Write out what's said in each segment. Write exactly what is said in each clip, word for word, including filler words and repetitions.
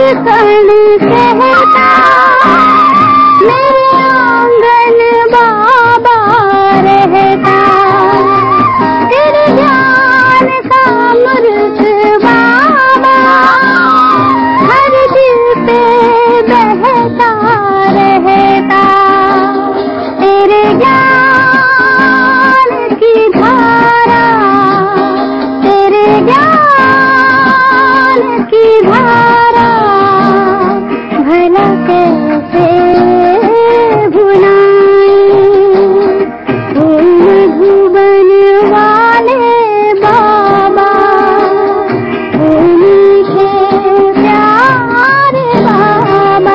धड़कन कहता मेरे आंगन बाबा रहता। तेरे ज्ञान का अमृत बाबा हर दिल पे बहता रहता। तेरे ज्ञान की धारा, तेरे ज्ञान की धारा भला कैसे भुलाएं। ओ मधुबन वाले बाबा, ओ मीठे प्यारे बाबा।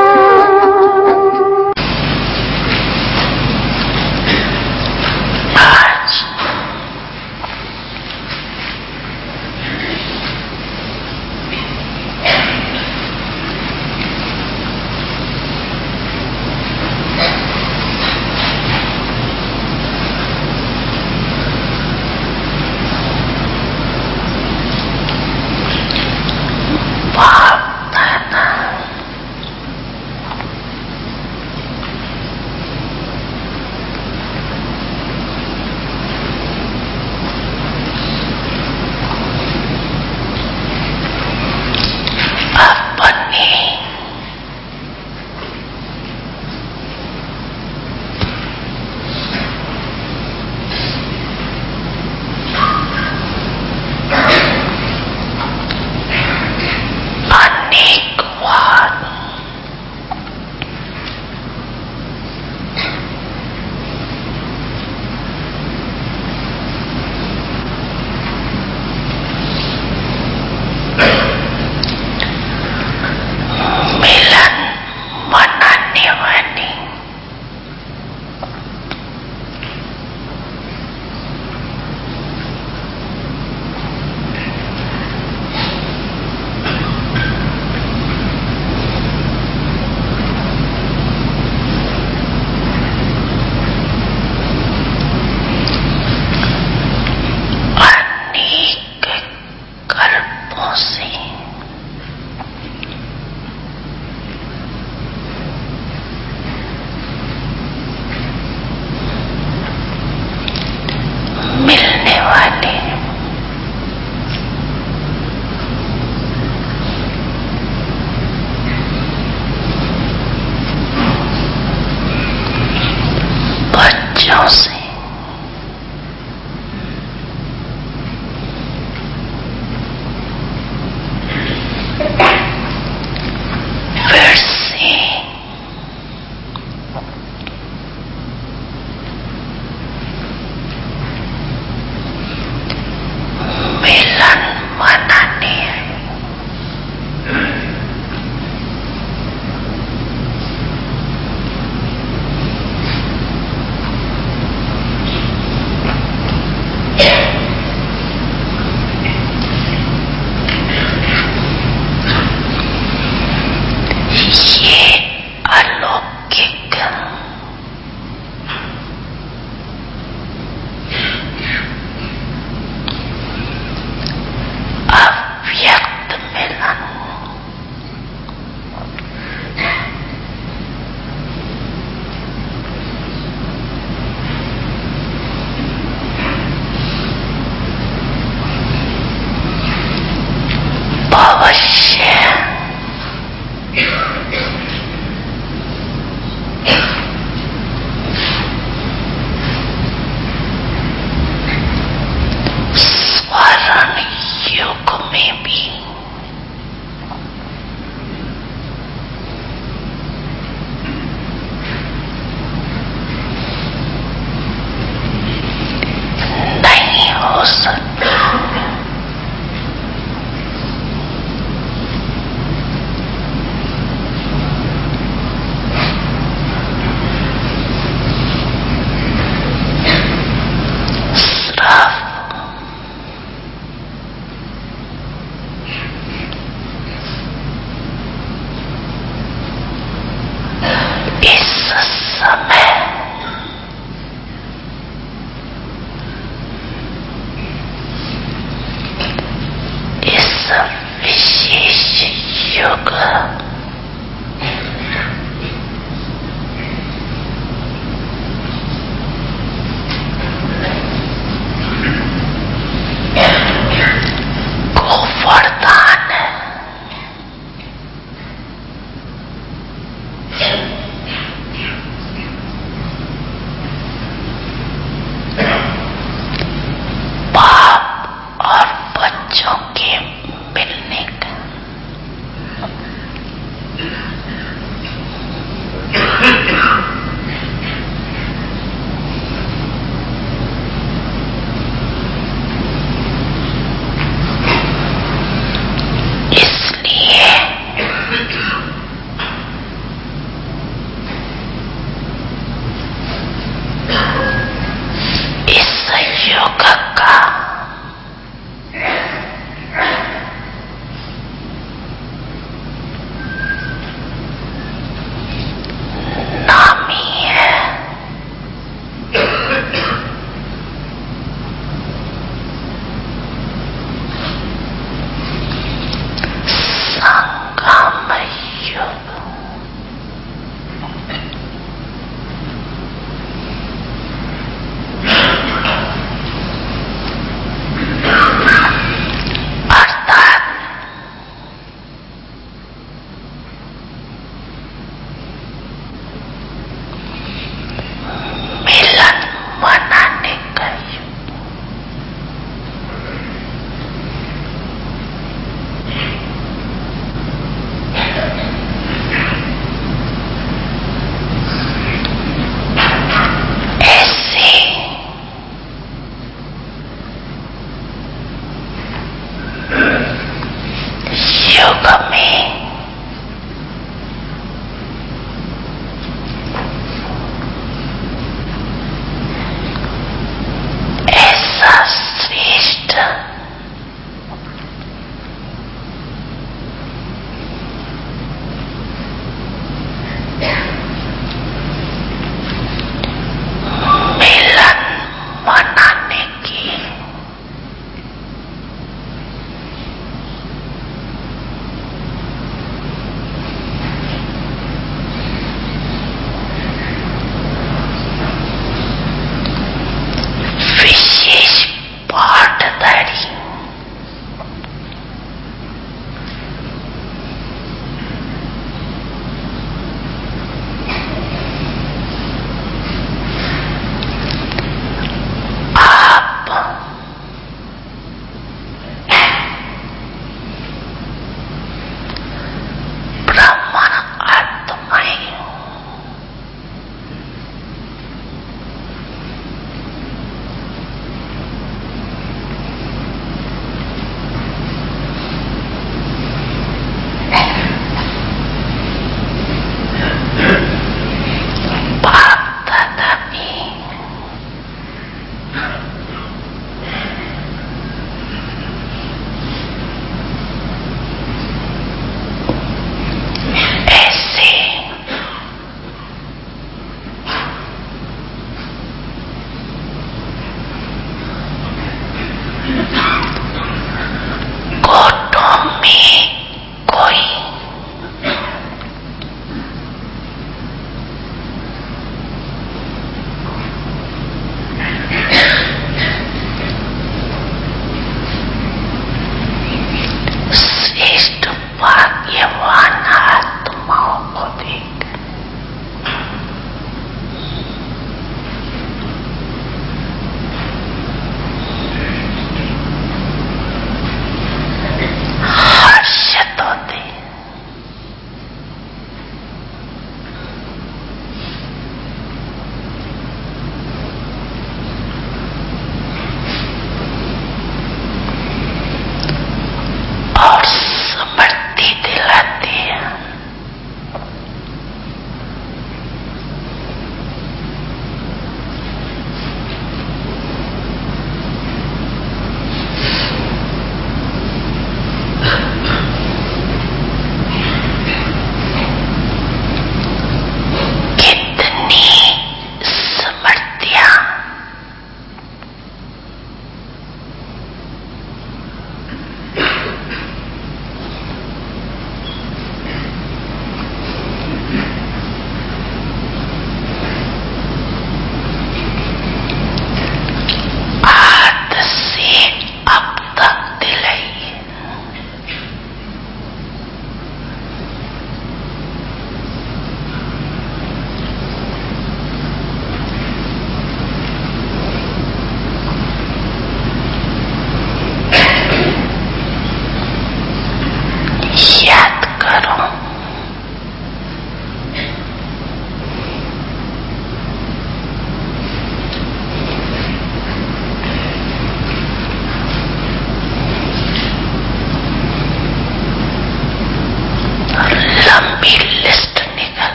विशेष योग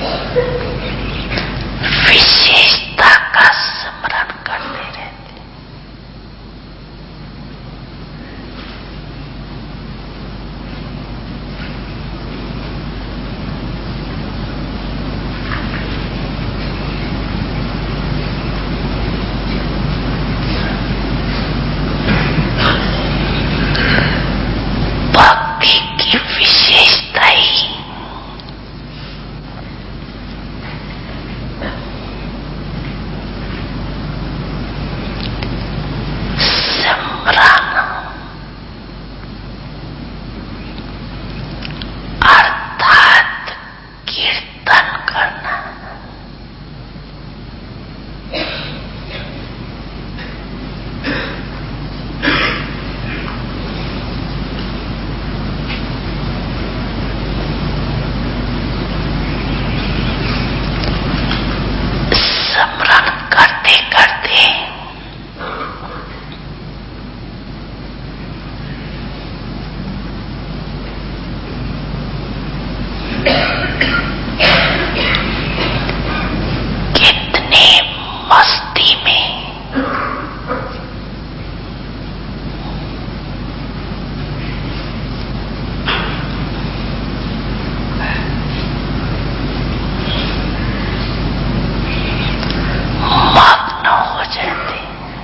विशेषता का स्मरण करते रहते। भक्ति की विशेषता ही सिमरन अर्थात कीर्तन करना। स्मरण करते करते कितने मस्ती में मग्न हो जाते।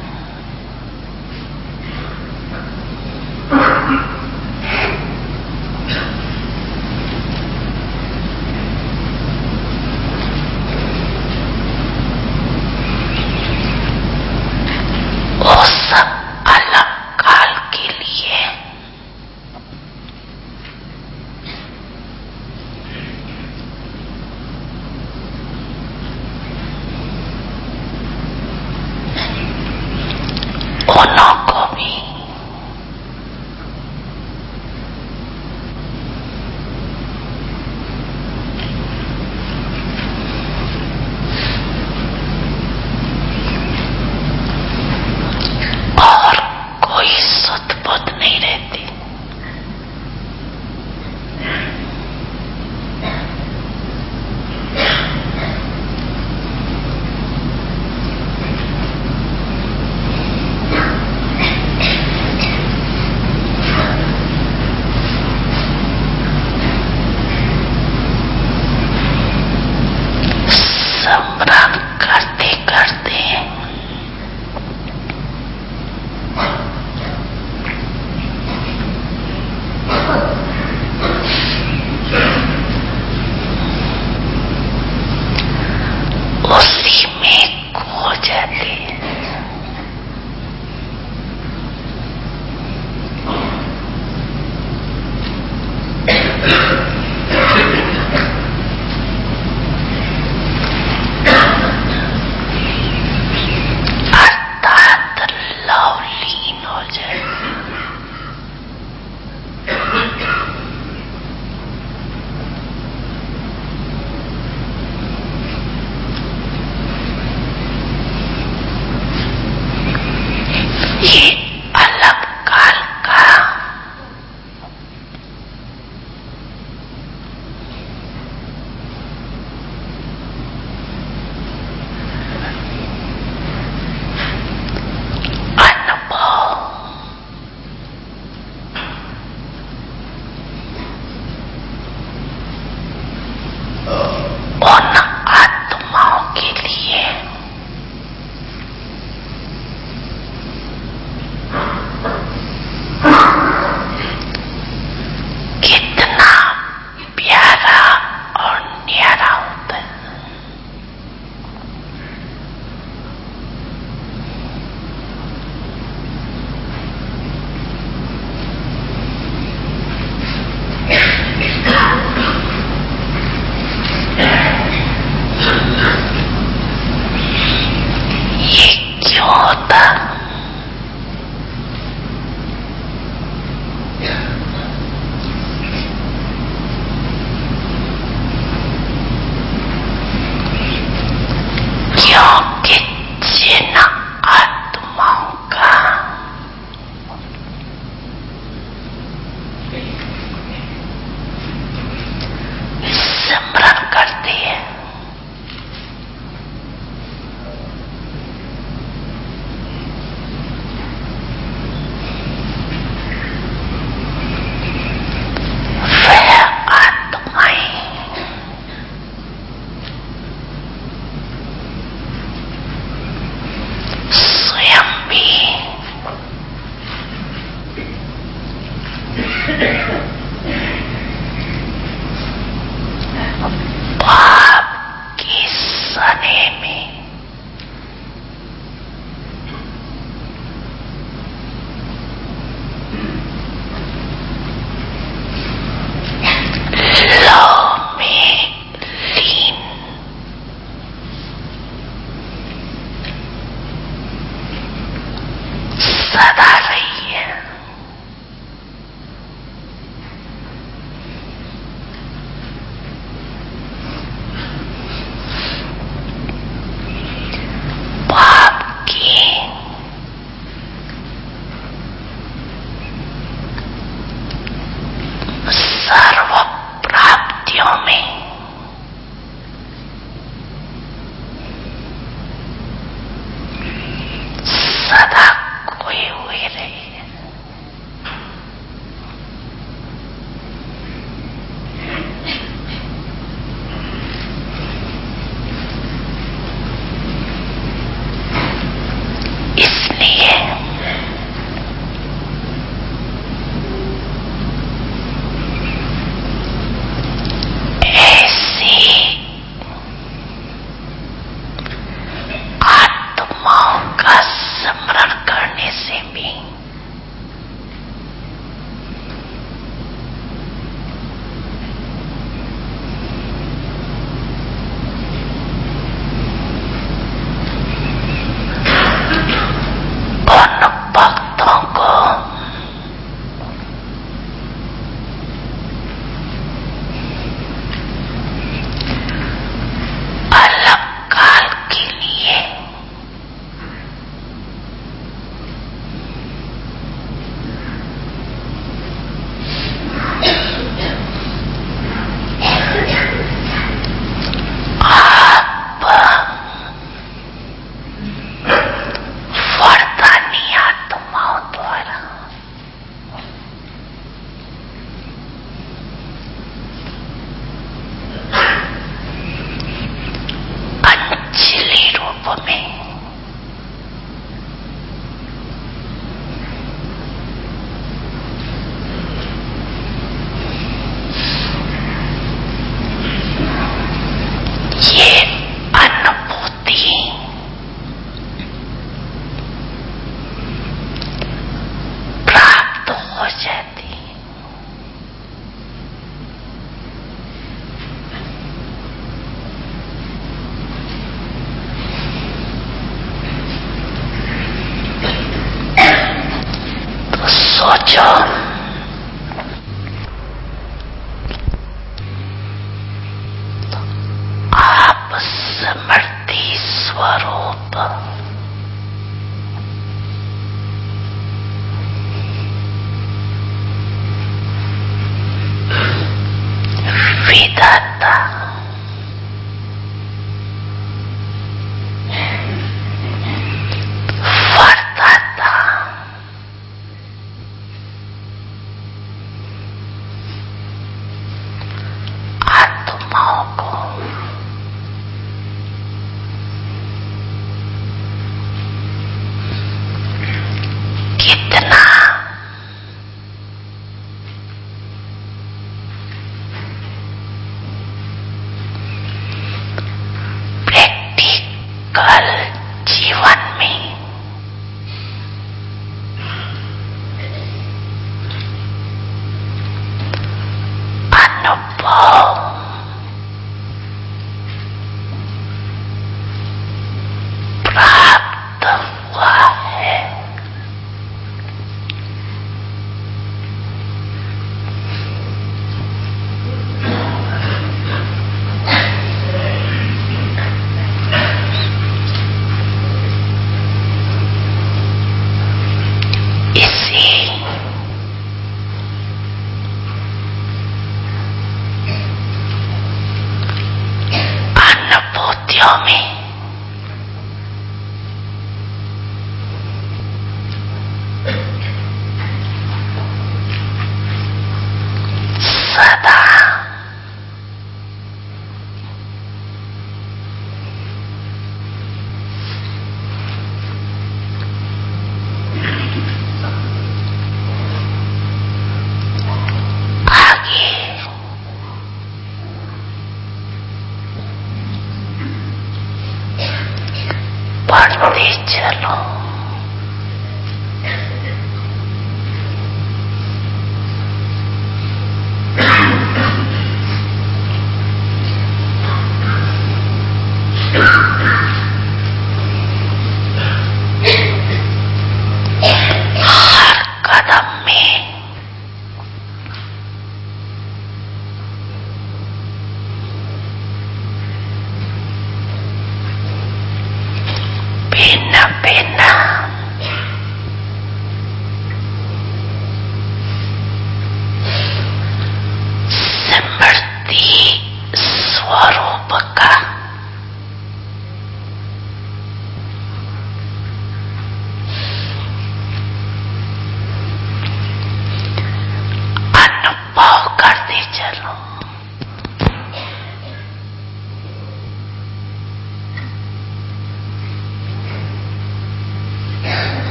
उस अलग काल के लिए उन्हों को भी और कोई सुध बुध नहीं रहती। स्मरण करते करते उसी में खो जाते। अर्थात लवलीन हो जाते। ये अलग काल का अनुभव उन आत्माओं के लिए सदा खोए हुए रहे। इसलिए ऐसी आत्माओं का स्मरण करने से भी उन भक्तों को अलग काल के लिए आप वरदानी आत्माओं द्वारा अंजलि रूप में ये अनुभूति प्राप्त हो जाती है। तो सोचो, आप समर्थी स्वरूप विधाता वरदाता आत्माओं को कितना प्रैक्टिकल जीवन में अनुभव प्राप्त हुआ है। इसी अनुभूतियों में सदा आगे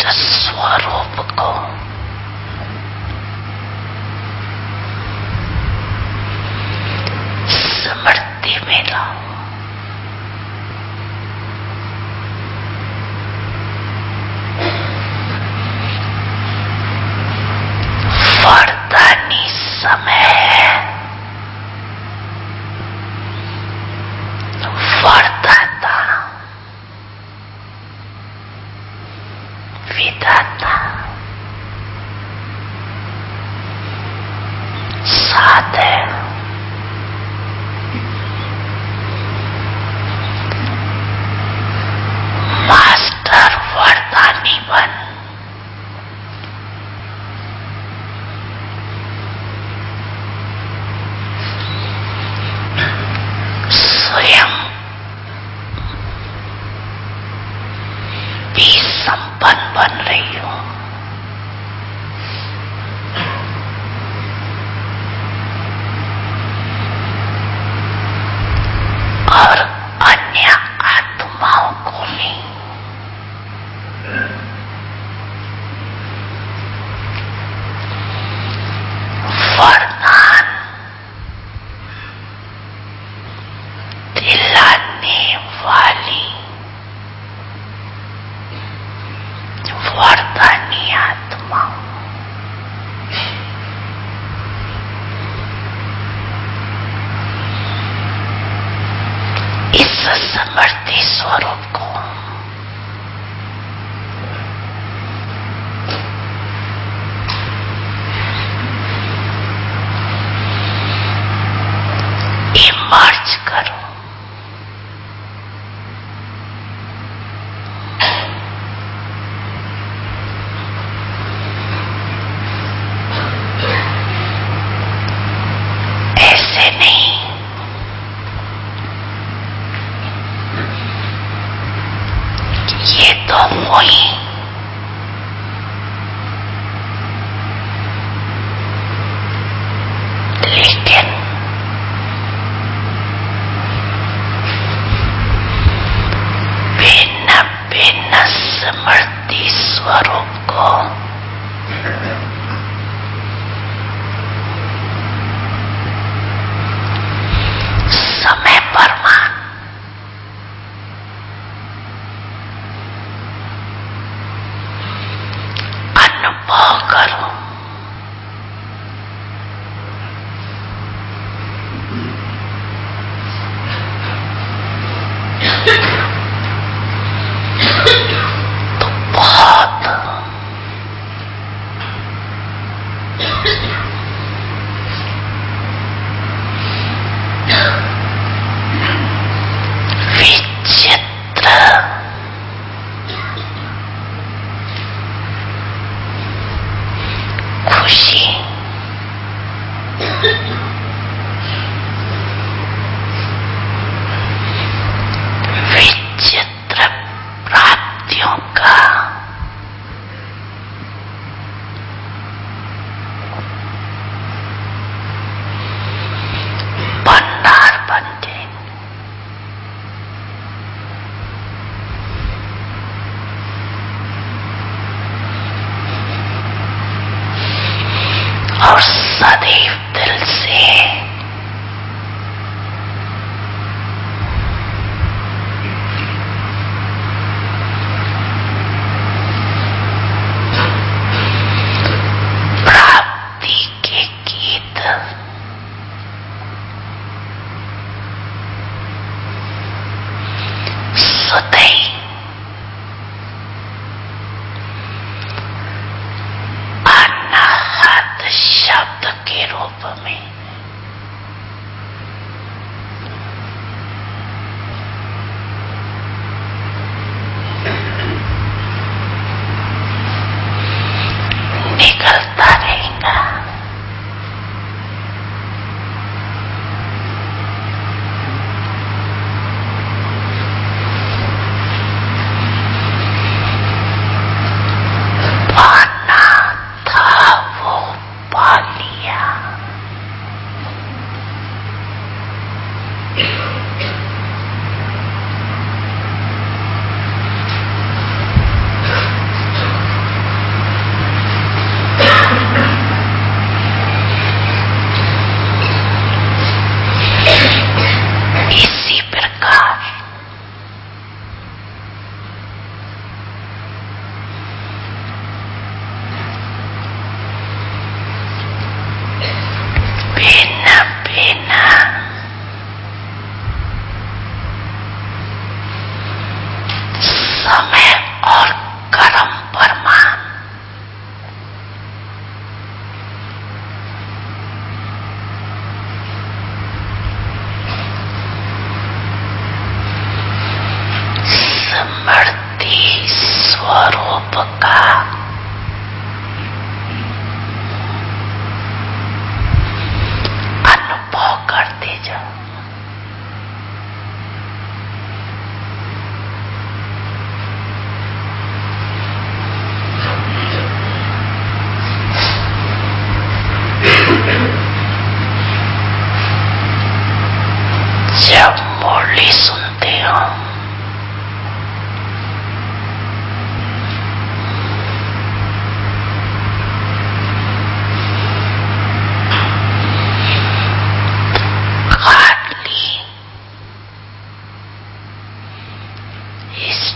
विशिष्ट स्वरूप को स्मृति में लाओ। वरदानी समय है, वरदाता विधाता साथ है। मास्टर वरदानी बन, स्वयं भी संपन्न बन रही हो और अन्य आत्माओं को भी वरदान दिलाने वाली वरदानी आत्मा इस समर्थी स्वरूप को इमर्ज करो। ऐसे नहीं, ये तो हुई लेकिन भिन्न भिन्न स्मृति स्वरूप को समय परमान अनुभव करो। तो बहुत विचित्र खुशी विचित्र प्राप्तियों का भंडार बनते और सदैव दिल से प्राप्ति के गीत सुते अनाहत शब्द के रूप में निकलता रहेगा।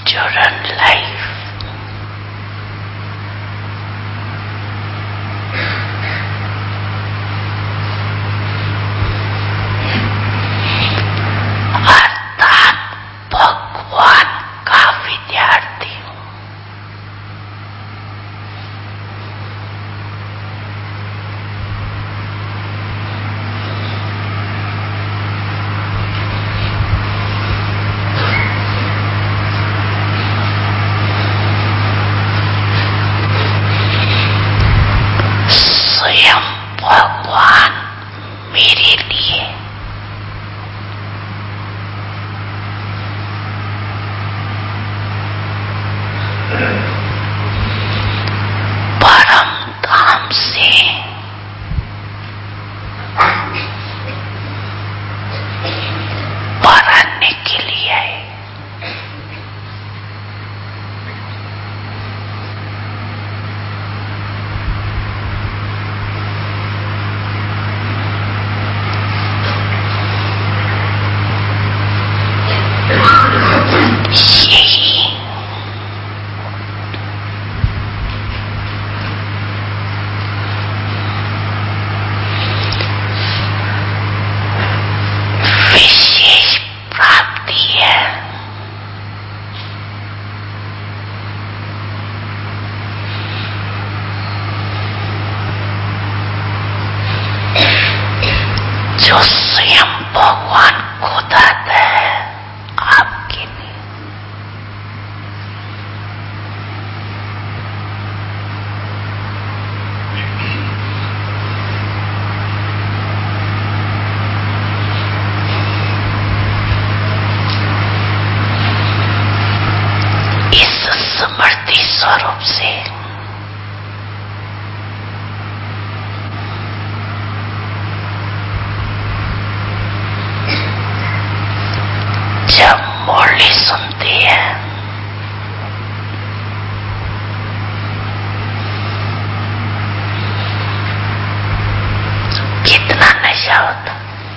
children life. अर्थात भगवान का विद्यार्थी हूं। स्वयं भगवान मेरे लिए परम धाम से पराने के लिए आए। विशेष प्राप्ति है। जो स्वयं भगवान खुद आता है आपके लिए। इस स्मृति स्वरूप से जब मुरली सुनती है कितना नशा होता।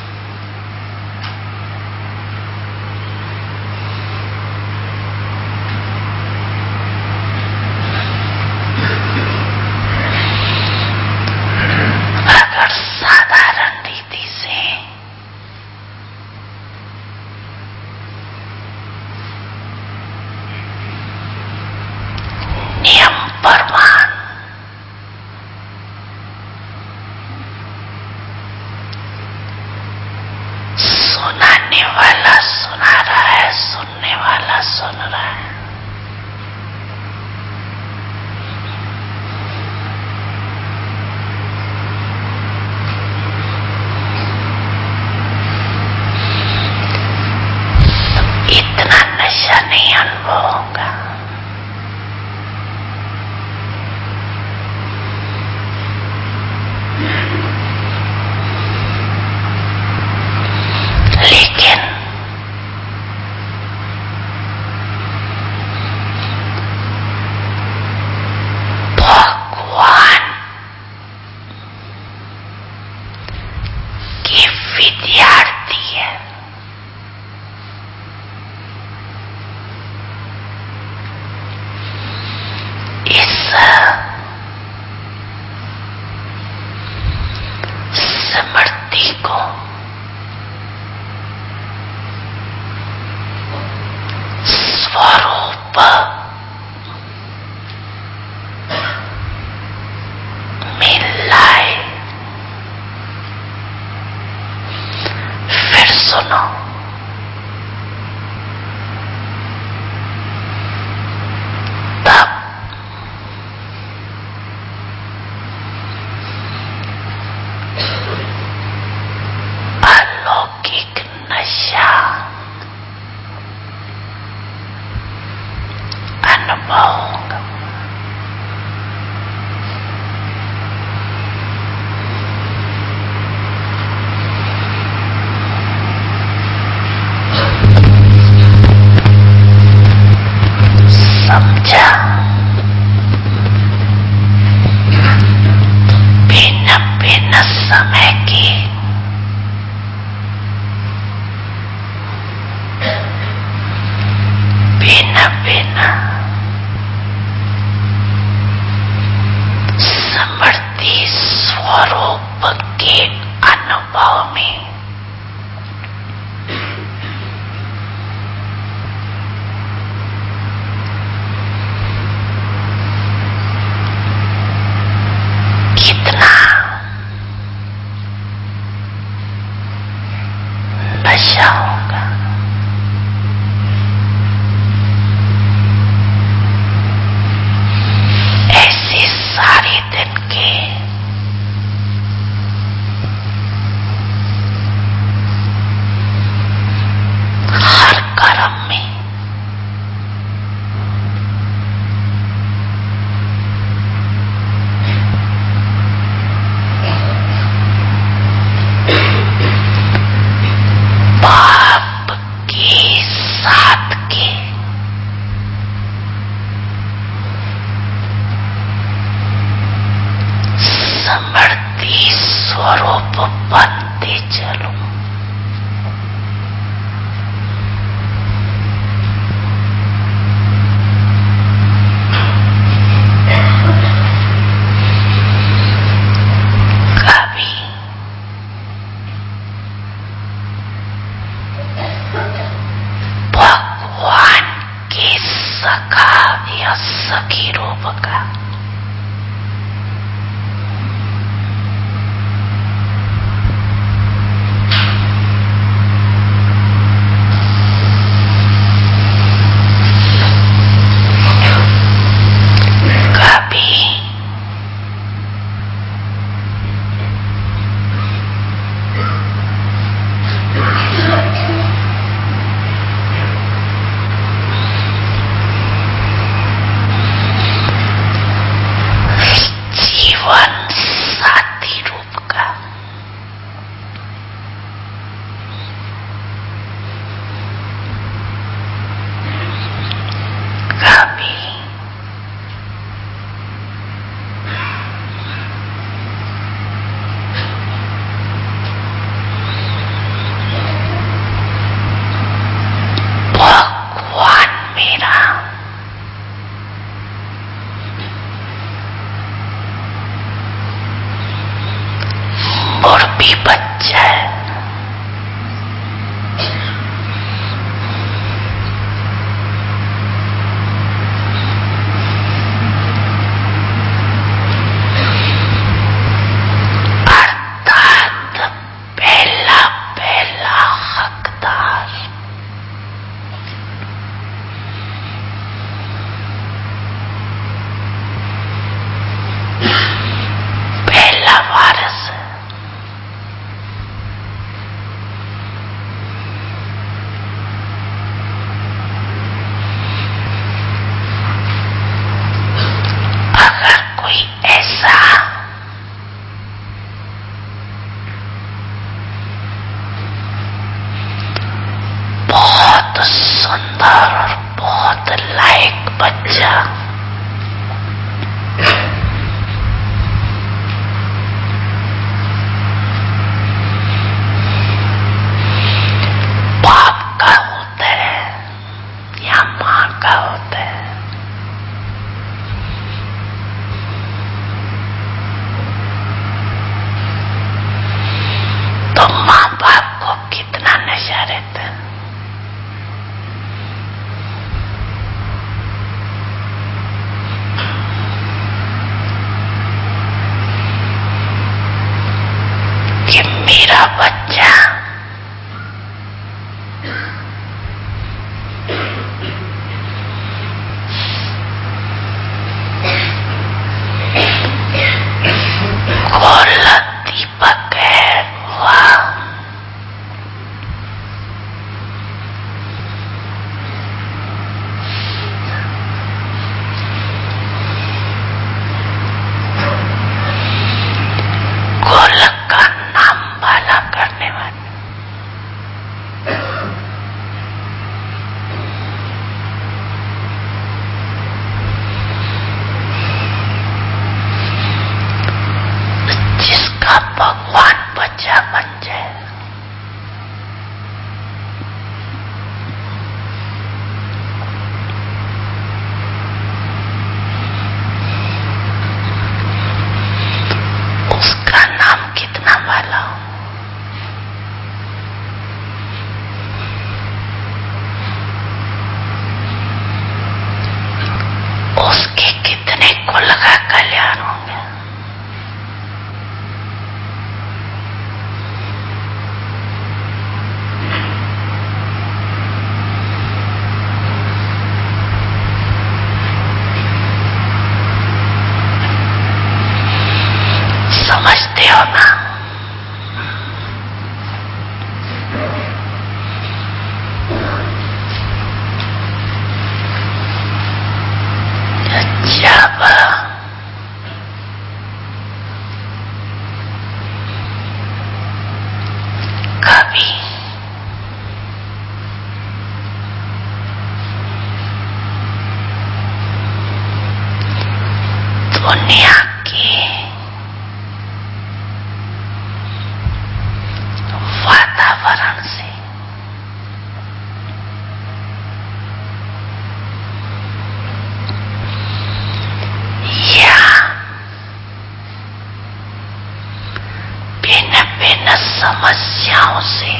अगर साधारण रीति से नियम प्रमाण सुनाने वाला सुना रहा है, सुनने वाला सुन रहा है। इतना नशा नहीं अनुभव होगा। लेकिन भगवान के विद्यार्थी है। इस स्मृति को स्वरूप में लाए। फिर सुनो, तब अलौकिक नशा अनुभव होगा। समझा? भिन्न भिन्न समय की भिन्न भिन्न सखी रूप का। सुंदर और बहुत लायक बच्चा बाप का होता है या मां का होता है, तो मां बाप को कितना नशा रहता है। कि मेरा बच्चा गोल दीपक है, वाह। गोलक का नाम वाला करने वाले जिसका भगवान बच्चा बन जाए, उसका नाम कितना वाला हो। उसके कितने कुल का कल्याण होंगे। समझते हो ना? जब कभी दुनिया के वातावरण से या भिन्न भिन्न समस्याओं से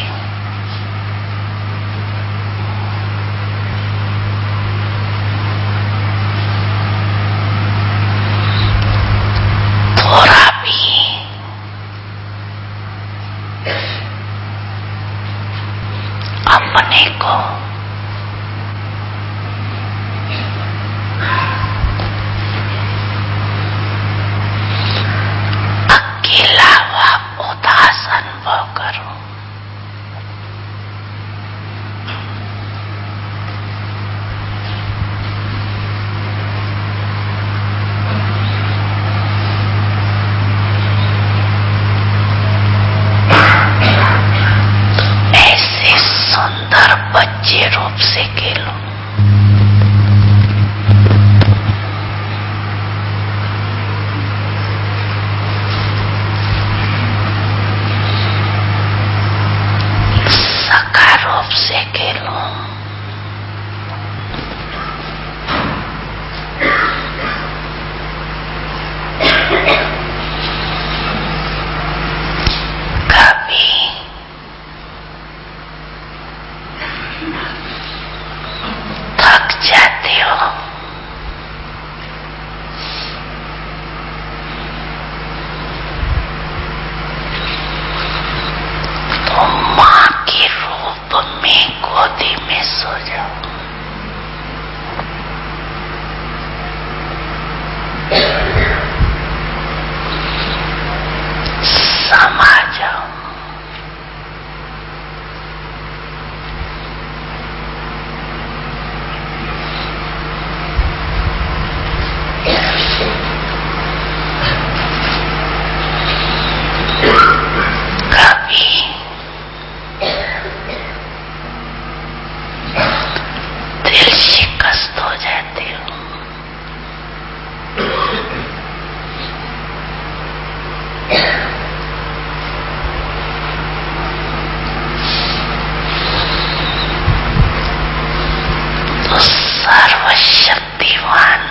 सर्वशक्तिवान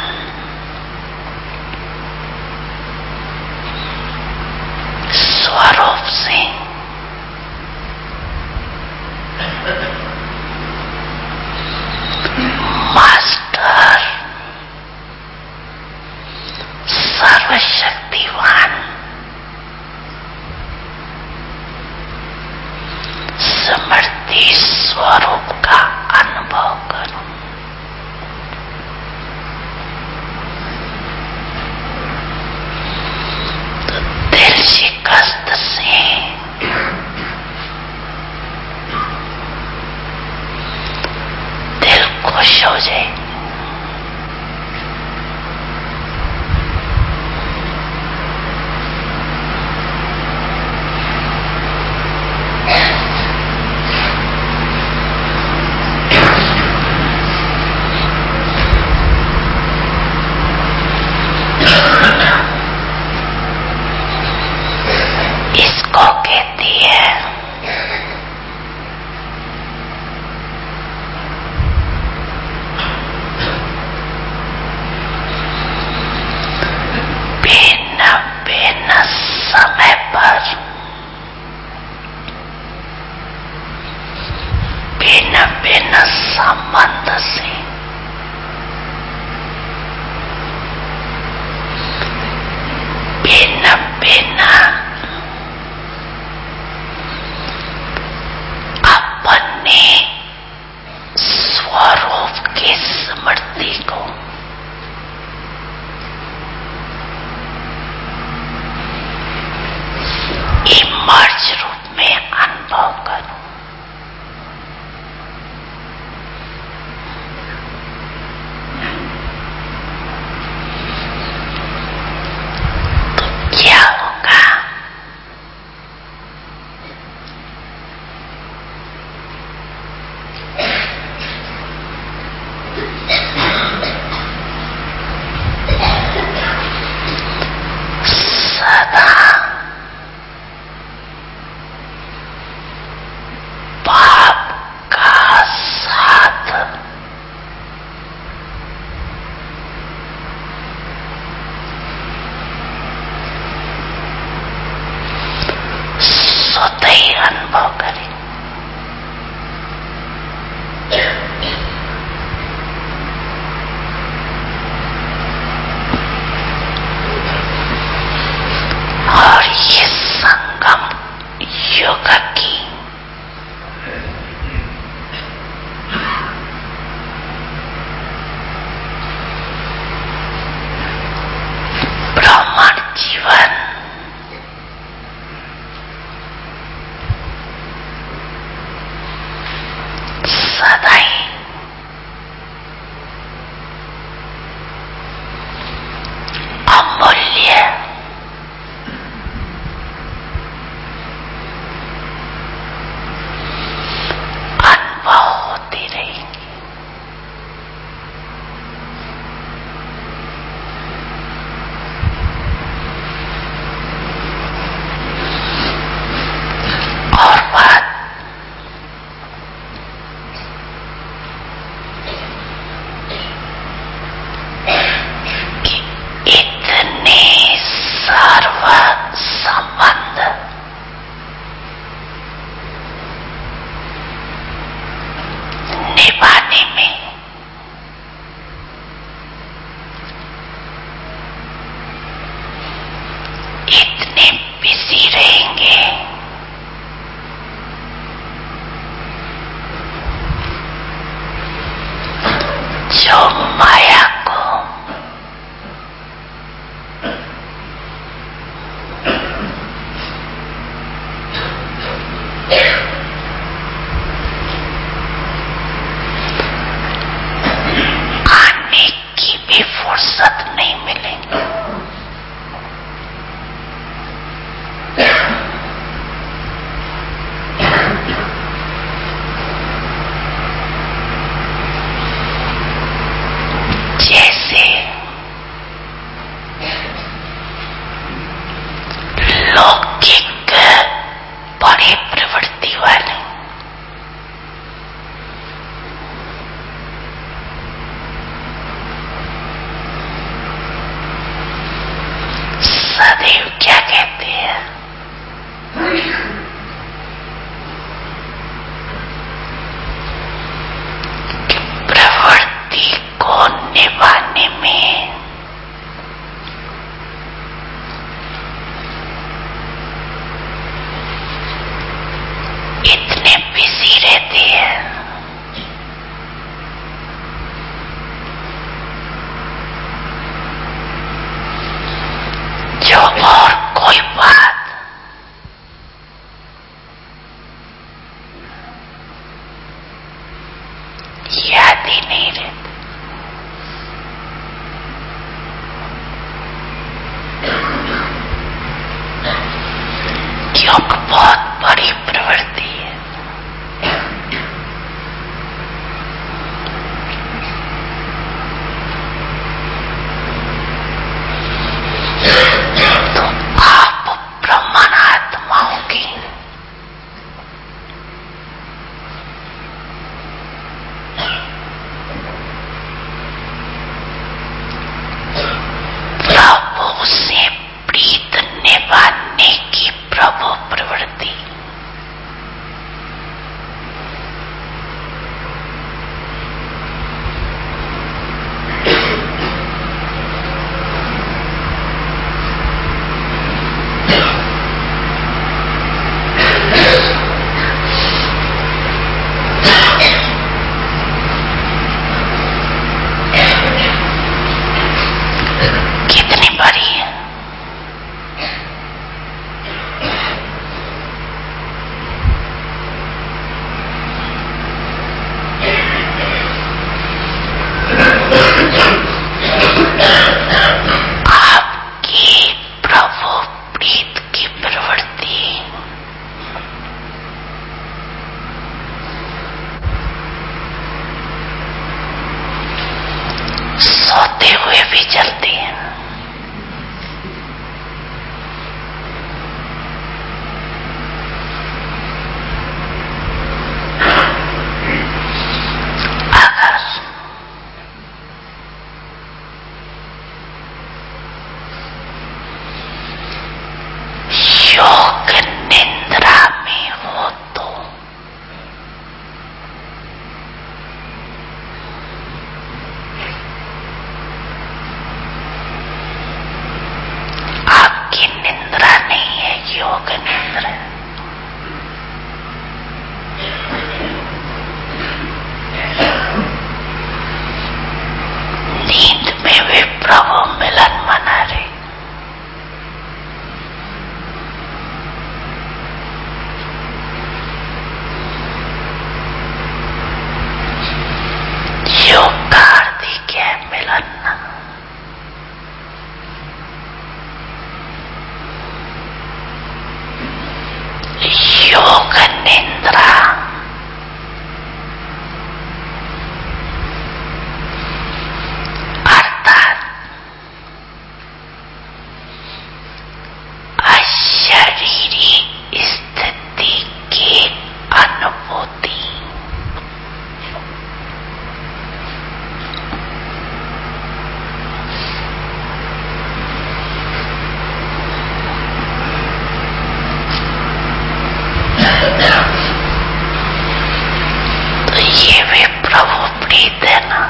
स्वरूप से मास्टर सर्वशक्तिवान स्मृति स्वरूप का अनुभव करो। तो दिल शिकस्त से दिल खुश हो जाए। इसको कहती है बिना बिना समय पर बिना बिना संबंध से बिना बिना अपने स्वरूप की स्मृति को इमर्ज रूप में अनुभव करो। तो क्या होगा? सदा पाप का साथ स्वतः ही अनुभव करें। और ये संगम युग की ब्राह्मण जीवन सदा ही अमूल्य अनुभव होती रहेंगी। और बात कि इतने सर्व संबंध निभाने में इतने बिजी रहेंगे जो माया को आने की भी फुर्सत नहीं मिलेगी। महादेव क्या कहते हैं? कि प्रवृत्ति को निभाने में इतने बिजी रहते हैं जो और कोई बात याद ही नहीं रहती। क्योंकि बहुत बड़ी प्रवृत्ति है। तो आप ब्रह्मात्माओं की प्रभु से प्रीत निभाने की प्रभु प्रवृत्ति कितनी बड़ी है। आपकी प्रभु प्रीत की प्रवृत्ति सोते हुए भी चलती है। अगर योग निद्रा में हो तो आपकी निद्रा नहीं है, योग निद्रा। नींद में वे प्रभु मिलन मना रहे। योग का अर्थ ही क्या है? मिलन। योग निद्रा अर्थात अशरीरी स्थिति की अनुभूति। तो ये भी प्रभु प्रीत है ना।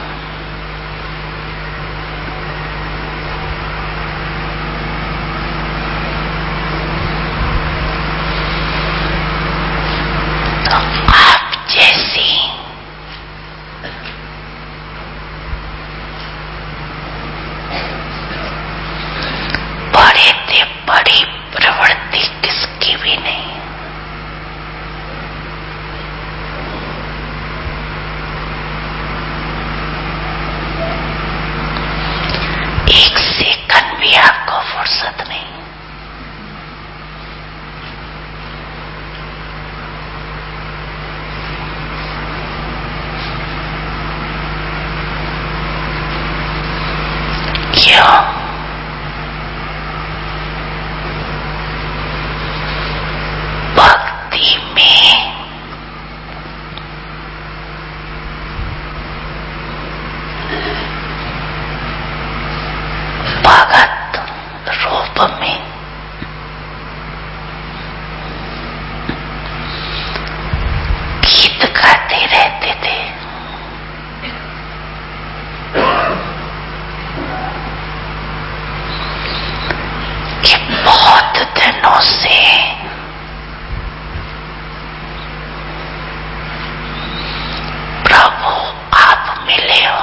तो आप जैसी बड़े से बड़ी प्रवृत्ति किसकी भी नहीं। एक सेकंड भी आपको फुर्सत नहीं। क्यों? भक्ति में भगत रूप रूप में गीत गाते रहते थे। कि बहुत दिनों से प्रभु आप मिले हो,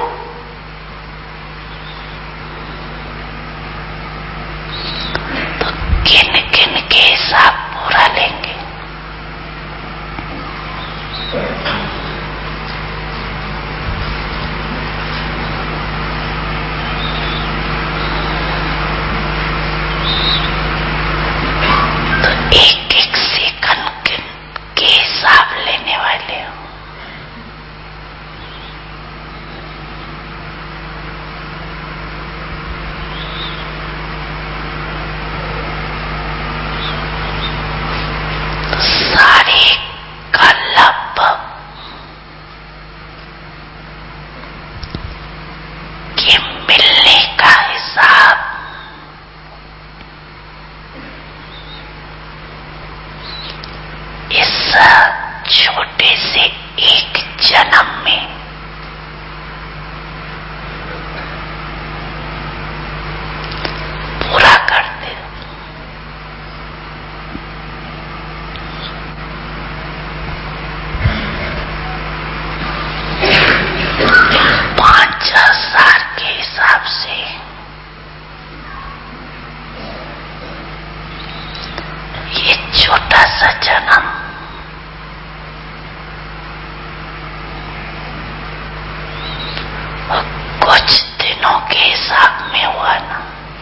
तो किन किन के हिसाब पूरा लेंगे। तो एक एक सेकंड के हिसाब लेने वाले हो। तो सारे का लगभग के मिलने का हिसाब इस छोटे से एक जन्म में पूरा कर दे। पांच हजार के हिसाब से ये छोटा सा जन्म और कुछ दिनों के हिसाब में हुआ ना,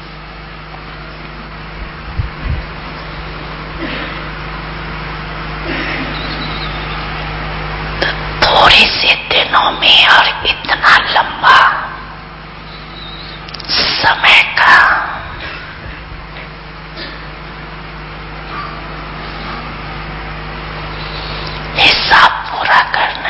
तो थोड़े से दिनों में और इतना लंबा समय का हिसाब पूरा करना।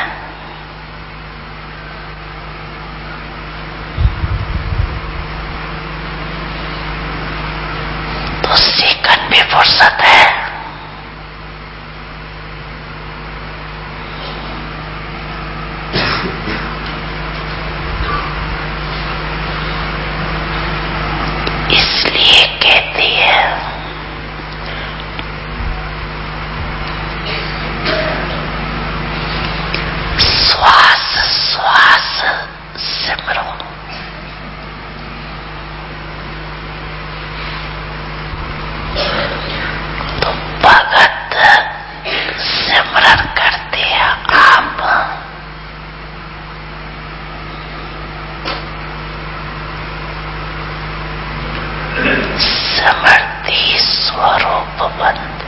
तो सेकंड भी फुर्सत है। इसलिए कहती है श्वास श्वास सिमरो। तो भगत सिमरन करते हैं आप समर्थी स्वरूप बनते।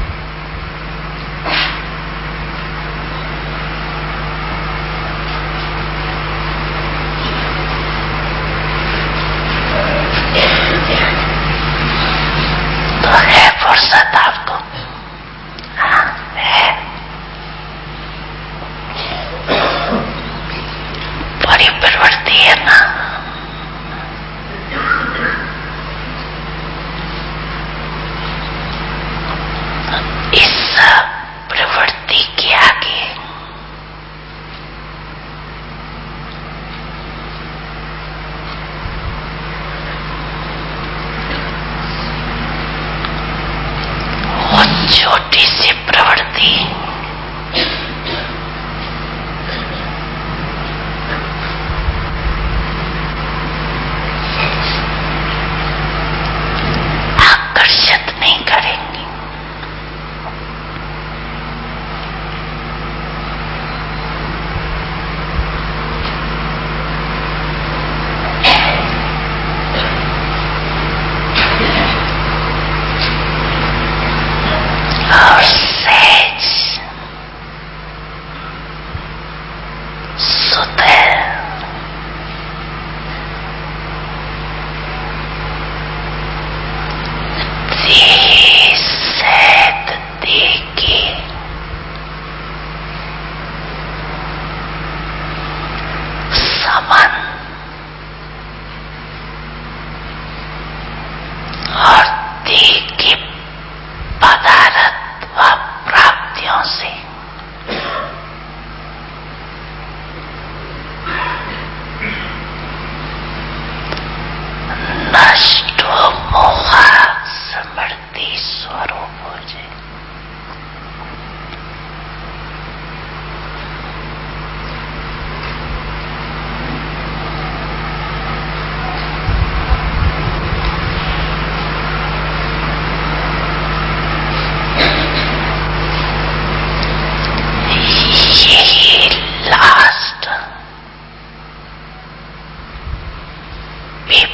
तो है फुर्सत आपको? हाँ है। बड़ी प्रवृत्ति है ना। इस प्रवृत्ति के आगे वो छोटी सी प्रवृत्ति आकर्षित नहीं करेंगी। और सहज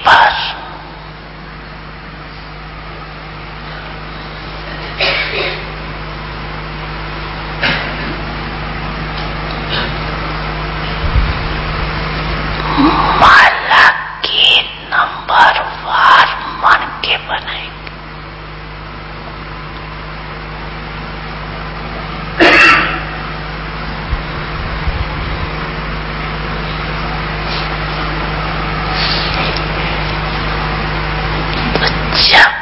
पर माला के नंबर वार मन के बनाएंगे। जब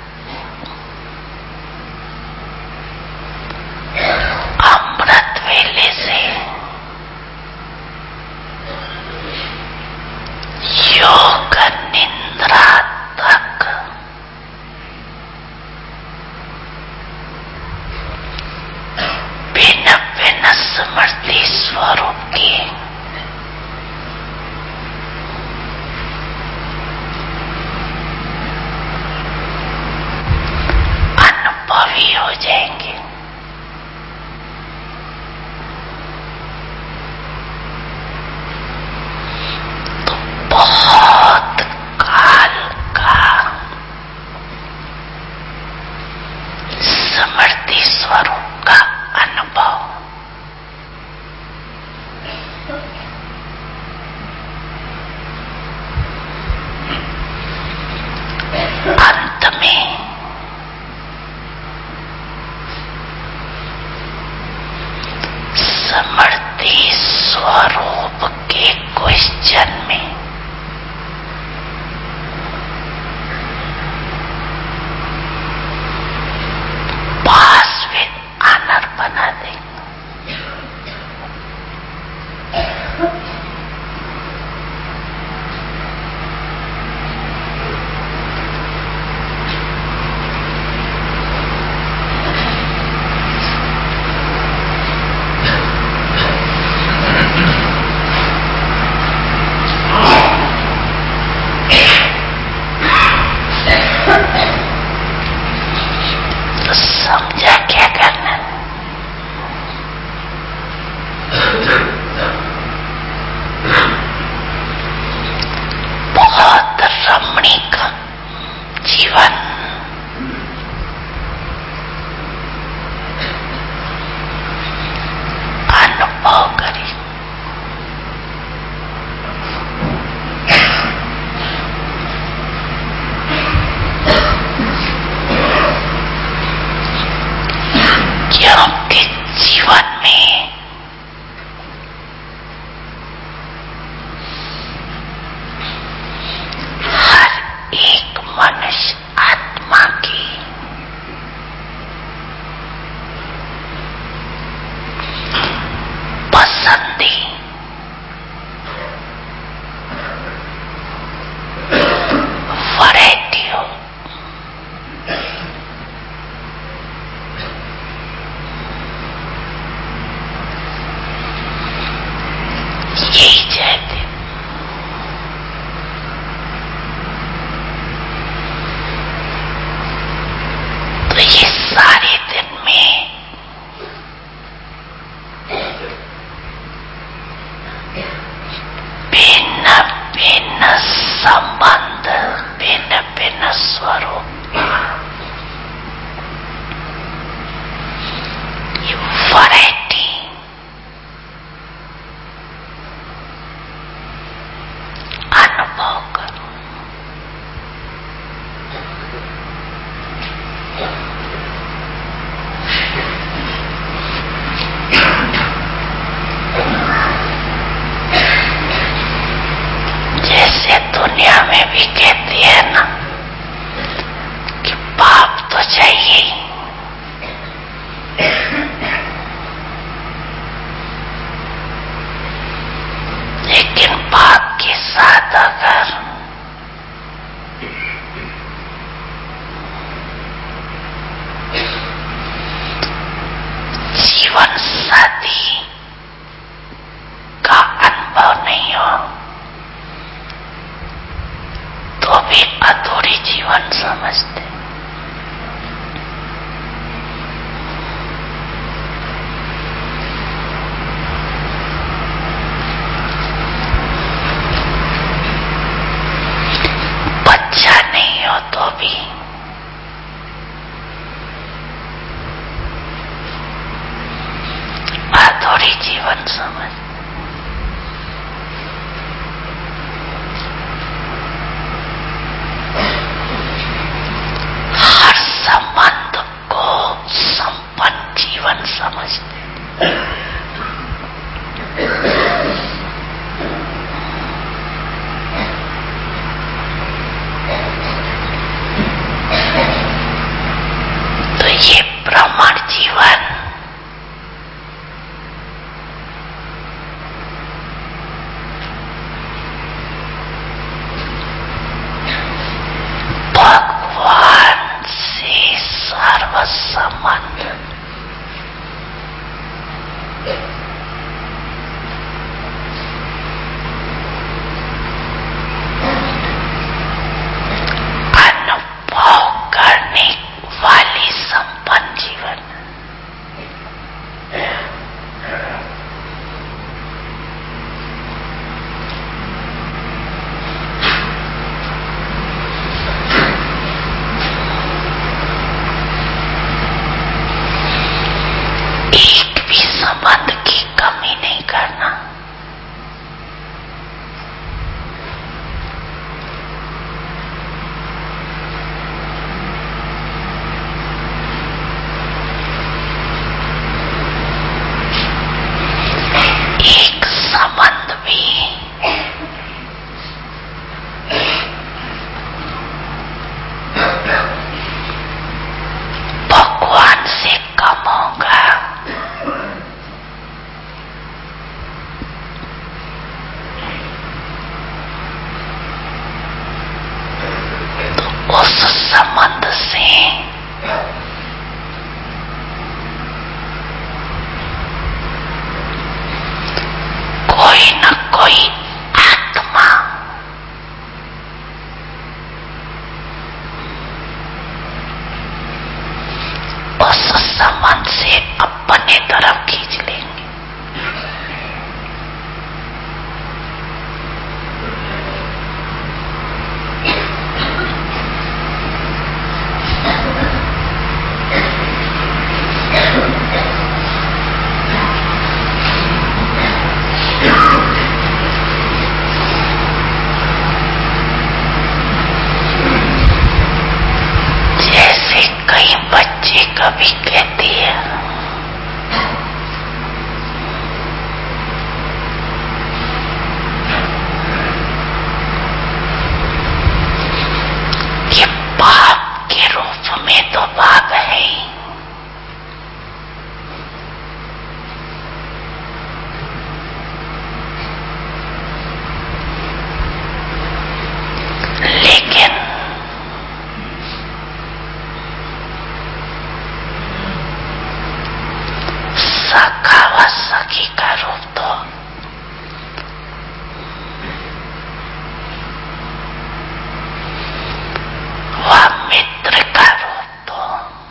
अमृत वेले से योग निद्रा तक भिन्न भिन्न स्मृति स्वरूप की अनुभवी हो जाएंगे। तो बहुत काल का स्मृति स्वरूप का अनुभव अंत में स्मृति स्वरूप के क्वेश्चन में पास विद ऑनर बना देंगे। तो समझा क्या करना? बहुत रमणीक जीवन अनुभव करें। क्योंकि जीवन में हर एक मनुष्य आत्मा की पसंदी वैरायटी हो। यही चाहते। तो ये सारे दिन में भिन्न भिन्न संबंध, भिन्न भिन्न स्वरूप, ये वैरायटी अनुभव करो। जैसे दुनिया में भी कहती है ना कि पाप तो चाहिए, लेकिन पाप के साथ अगर जीवन साथी का अनुभव नहीं हो तो भी अधूरी जीवन समझते। संबंध से कोई न कोई आत्मा उस संबंध से अपने तरफ खींच लेंगे। कई बच्चे कभी कहते हैं कि बाप के रूप में तो बाप है ही, लेकिन सखा व सखी का रूप तो वह मित्र का रूप तो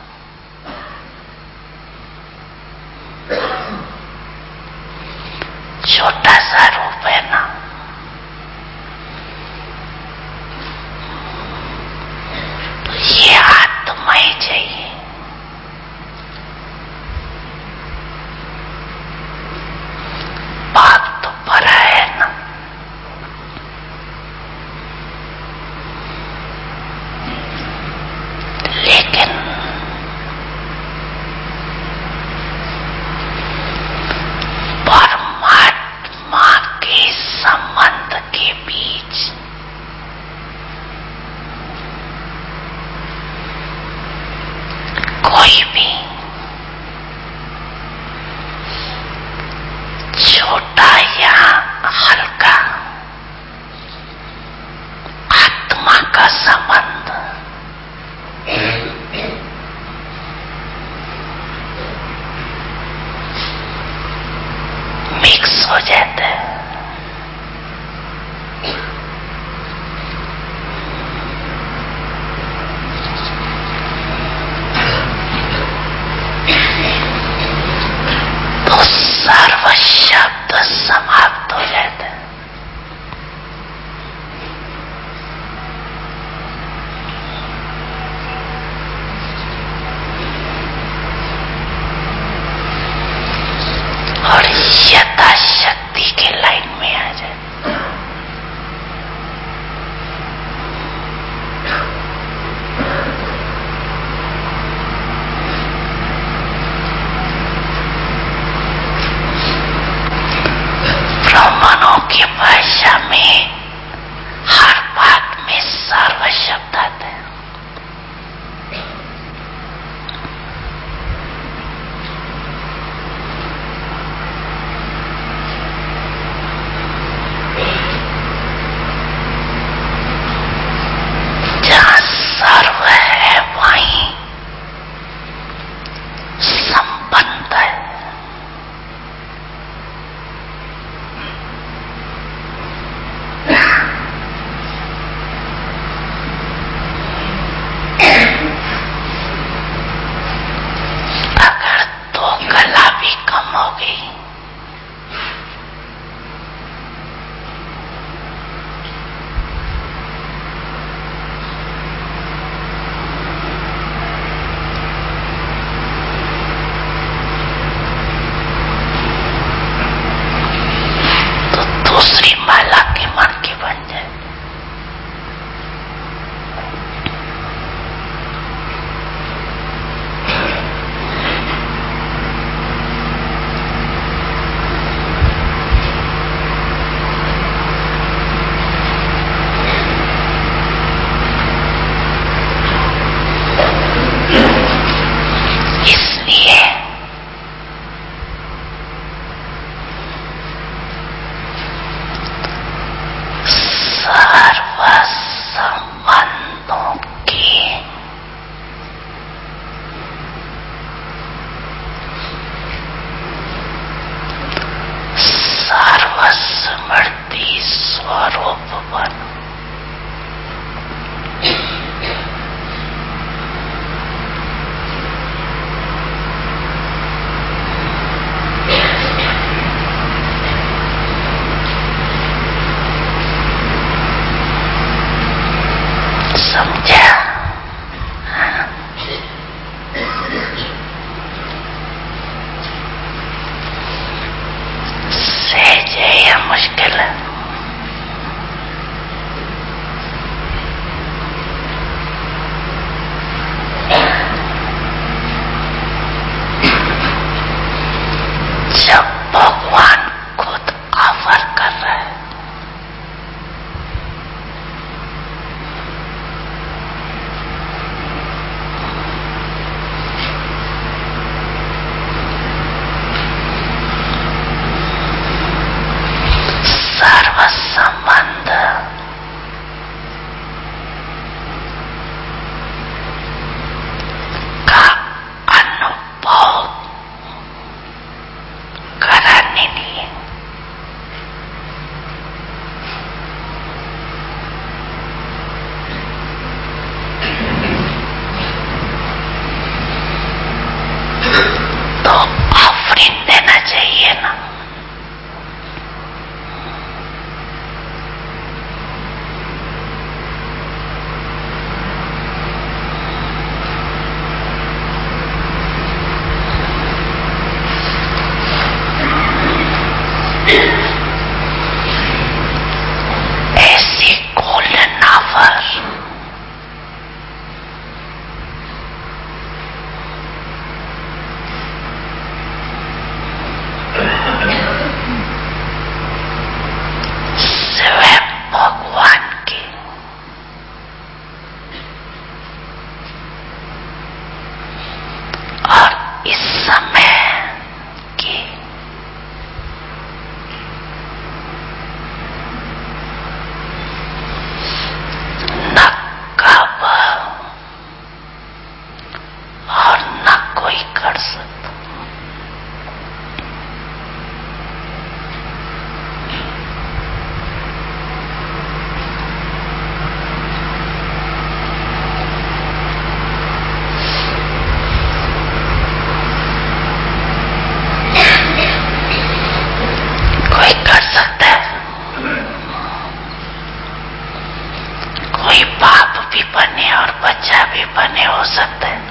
छोटा सा रूप है ना। तो ये आत्मा ही चाहिए। बाप तो बड़ा है ना, लेकिन परमात्मा के संबंध के बीच कोई भी छोटा या हल्का आत्मा का संबंध मिक्स हो जाता है। तो सर्व शब्द समाप्त हो जाता है। और यथाशक्ति के लाइन में आ जाए। ब्राह्मणों लिए ना। ऐसी गोल्डन आवर स्वयं भगवान की और इस समय की न कब और न कोई कर सकता। कोई कर सकता है, कोई बाप भी बने और बच्चा भी बने, हो सकता है।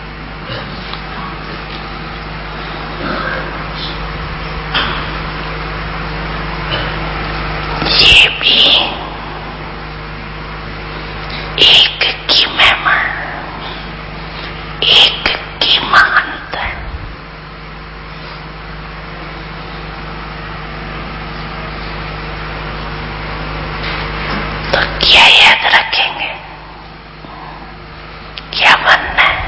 ये भी एक की महिमा, एक की महानता है। तो क्या याद रखेंगे, क्या बनना है?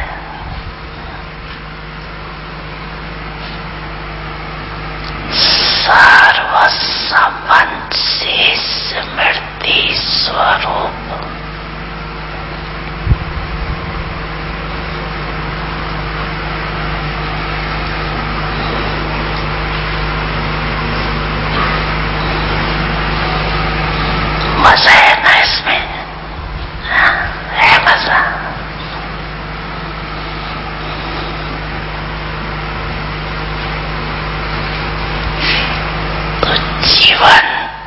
सर्व संबंध से स्मृति स्वरूप मजा है ना इसमें? हाँ, है मजा। तो जीवन,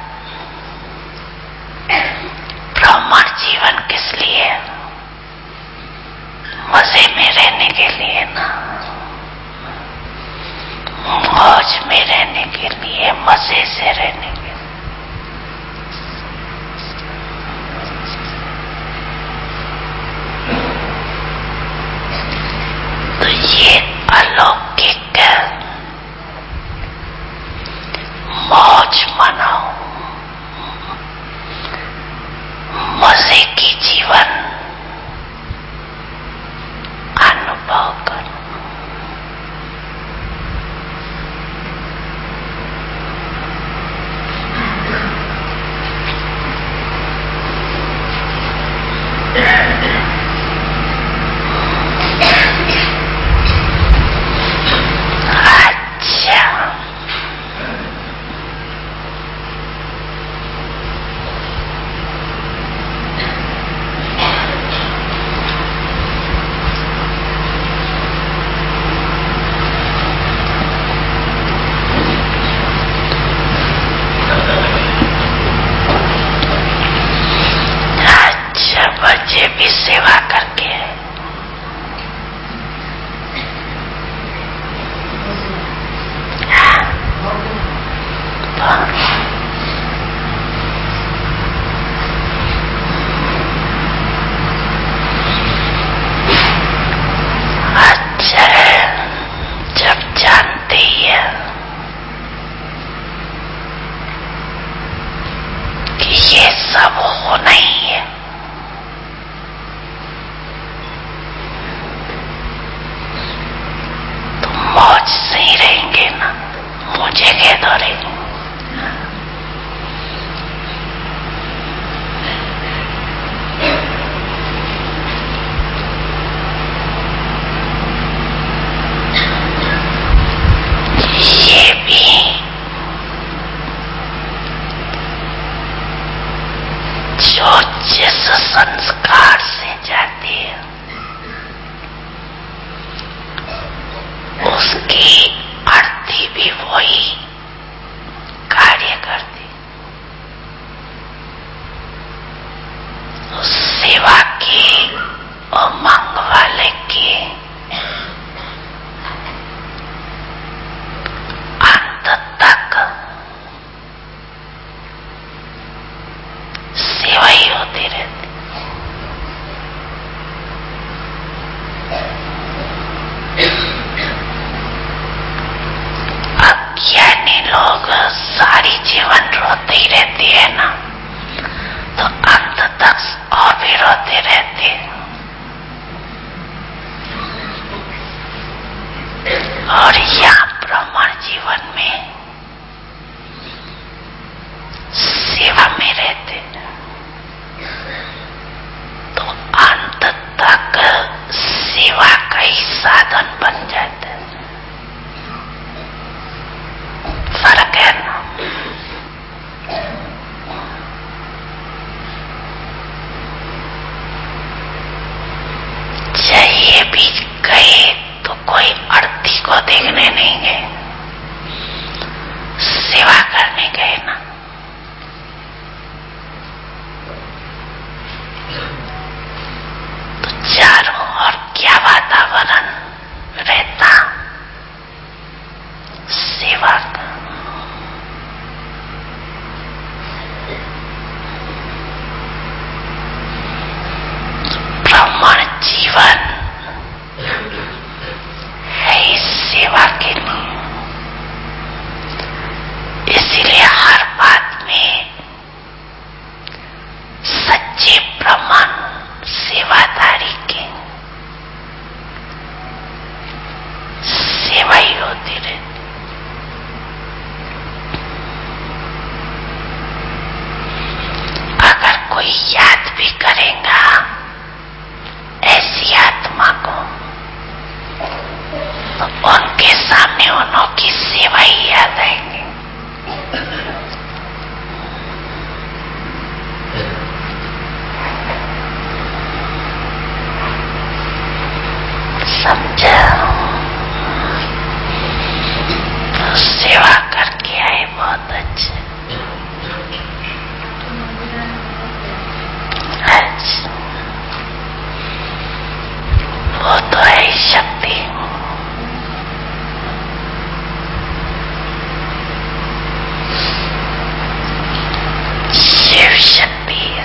ब्राह्मण जीवन किस लिए? मजे में रहने के लिए ना, मौज में रहने के लिए, मजे से रहने के लिए। तो ये अलौकिक मौज मनाओ, मजे की जीवन अनुभव करो। अच्छा, अच्छा बच्चे भी सेवा करके अच्छा है। जब जानते ही है कि ये सब होना ही है, तो मौज से ही रहेंगे ना। मुझे कह दो रे, ये भी जो जिस संस्कार से जाती है उसकी अर्थी भी वही कार्य करती। उस सेवा की उमंग वाले की अंत तक सेवा ही होती रहती। अज्ञानी लोग सारी जीवन रोते ही रहती है ना, तो अंत तक और भी रोते रहते हैं। और यहाँ ब्राह्मण जीवन में सेवा में रहते तो अंत तक सेवा का ही साधन बन जाता है। फर्क है ना। चाहिए भी गए तो कोई अर्थी को देखने नहीं गए, सेवा करने गए ना। तो चारों ओर क्या वातावरण रहता सेवा का। ब्राह्मण जीवन है इस सेवा के लिए, इसीलिए हर बात में सच्चे ब्राह्मण सेवादारी के सेवा ही होती रहती। अगर कोई याद भी करेगा ऐसी आत्मा को तो उनके सामने उन्हों की सेवा ही याद आएंगी। समझा? तो सेवा करके आए बहुत अच्छे। अच्छा, वो तो है शक्ति। शिव शक्ति है।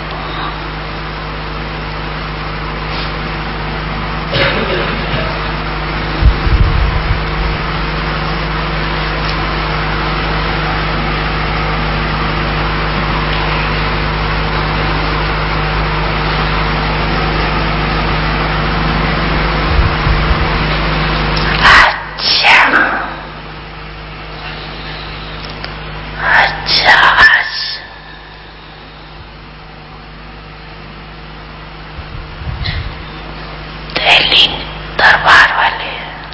दरबार वाले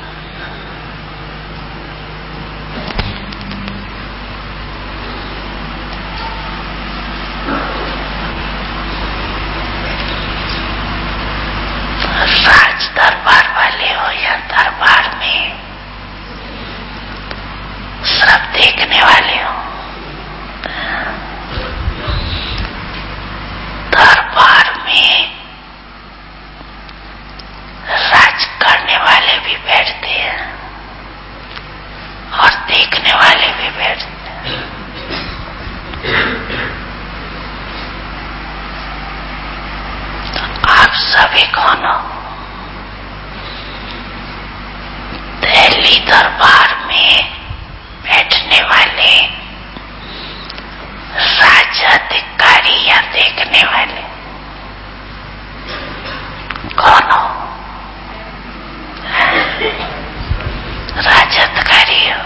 राज दरबार वाले हो या दरबार में सब देखने वाले हो, दरबार में राज करने वाले भी बैठते हैं और देखने वाले भी बैठते हैं। तो आप सभी कौन हो? दिल्ली दरबार में बैठने वाले राज अधिकारी या देखने वाले कौन हो? राज अधिकारी हो।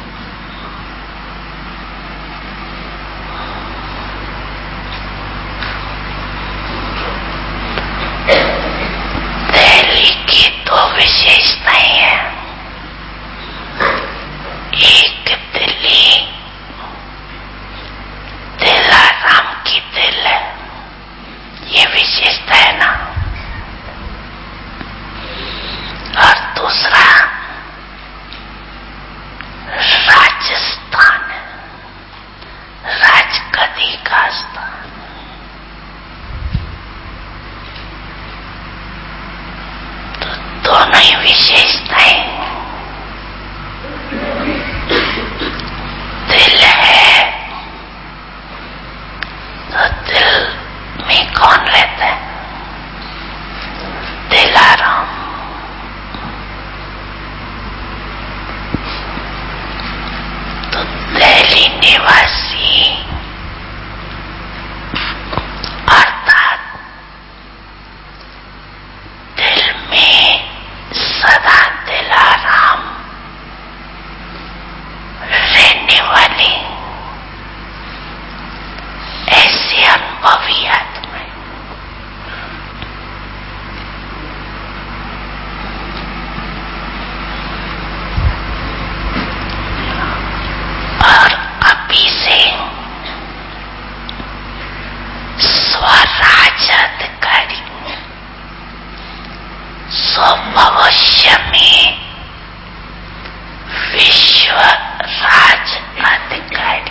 दिल्ली की दो विशेषताएं हैं। एक दिल्ली दिलाराम की दिल है दोनों ही विशेषताएं दिल है तो दिल में कौन रहता है? दिलाराम। तो दिल्ली निवासी अर्थात दिल में सदा दिलाराम रहने वाली ऐसी अनुभवी आत्मा और अभी से स्वराजाधिकारी स्वभविष्य में विश्व राज अधिकारी।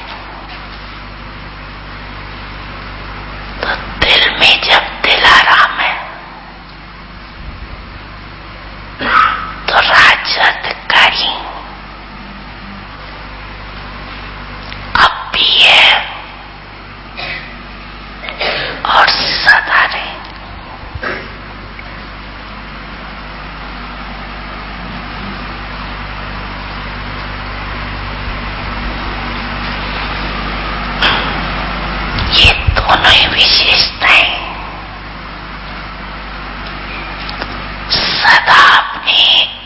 तो दिल में जब दिलाराम है तो राज अधिकारी अब भी है और सदा रहे। ये दोनों ही विशेषताएं सदा अपने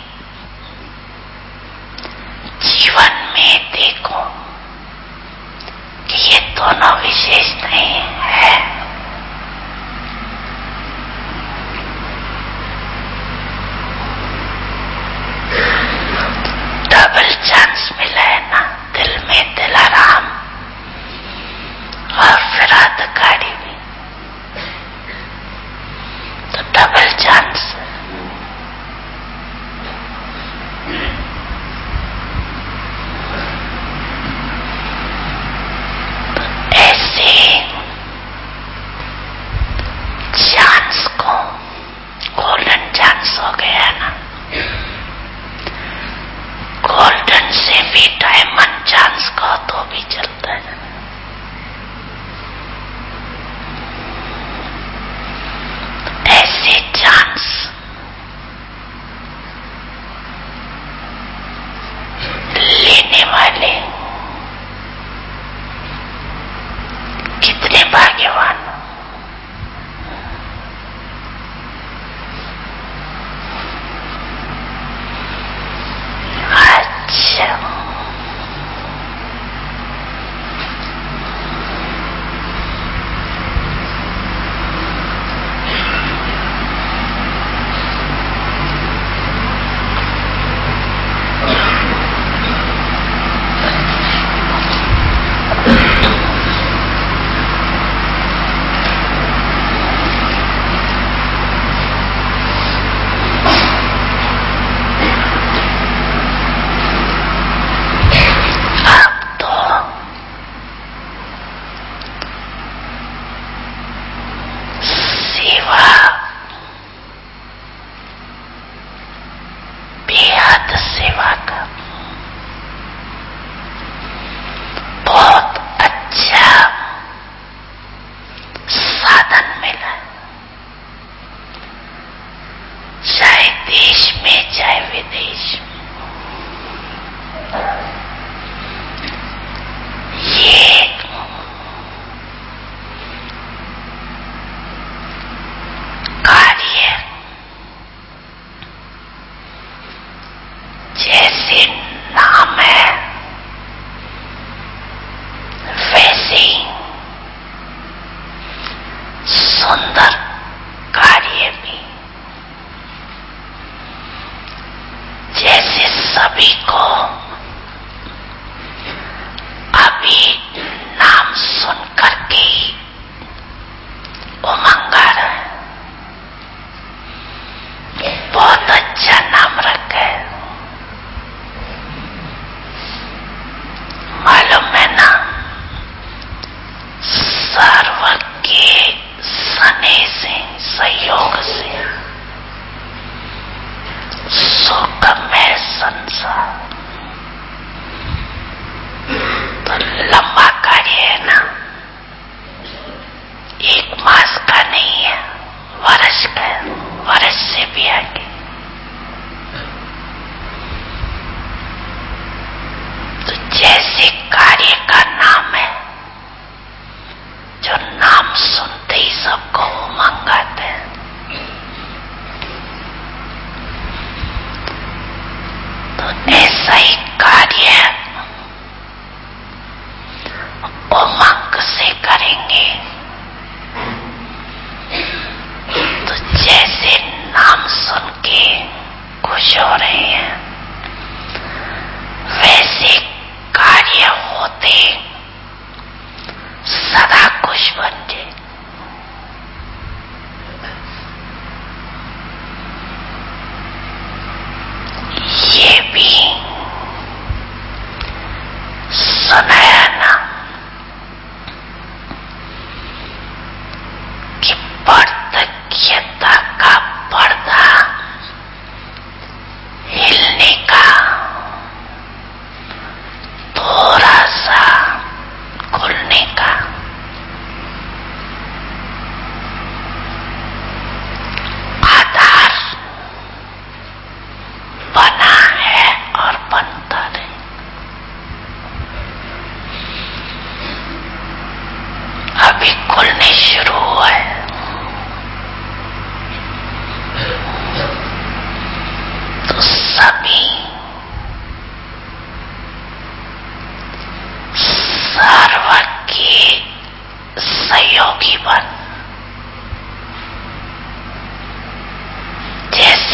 जीवन में देखो कि ये दोनों विशेषताएं हैं। डबल चांस मिला है ना, दिल में दिलाराम और फिर अधिकारी भी।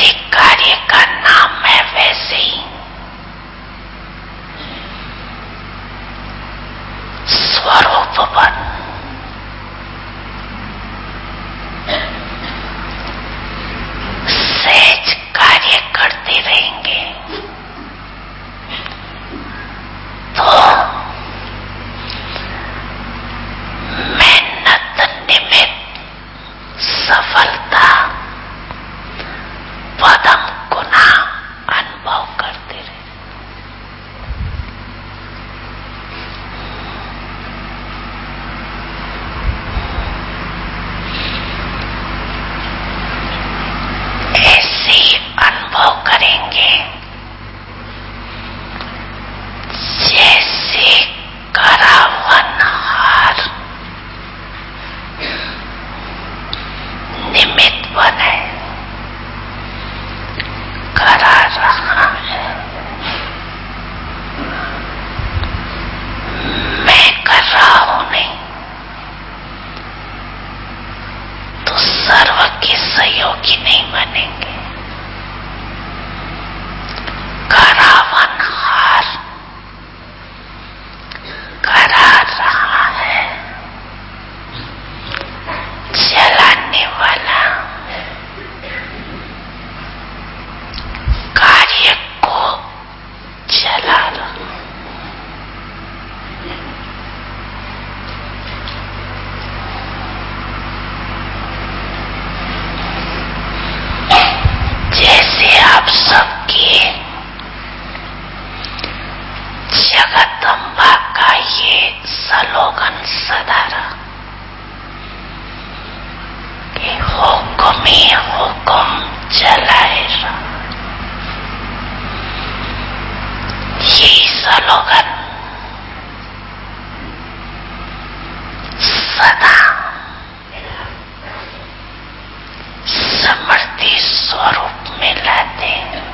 भी कार्य का नाम है वैसे ही स्वरूप बन सहज कार्य करते रहेंगे तो मेहनत निमित्त सफलता पदम गुना अनुभव करते रहे। ऐसे अनुभव करेंगे जैसे करावनहार निमित्त बने करा रहा है। मैं कर रहा हूं नहीं तो सर्व के सहयोगी नहीं बनेंगे। करावनहार करा रहा है, चलाने वाला कार्य को चला रहा। जैसे आप सबके जगदम्बा का ये स्लोगन सदा रहा कि हुक्म ही हुक्म चलाए रहा। ये स्लोगन सदा समृद्धि स्वरूप में लाते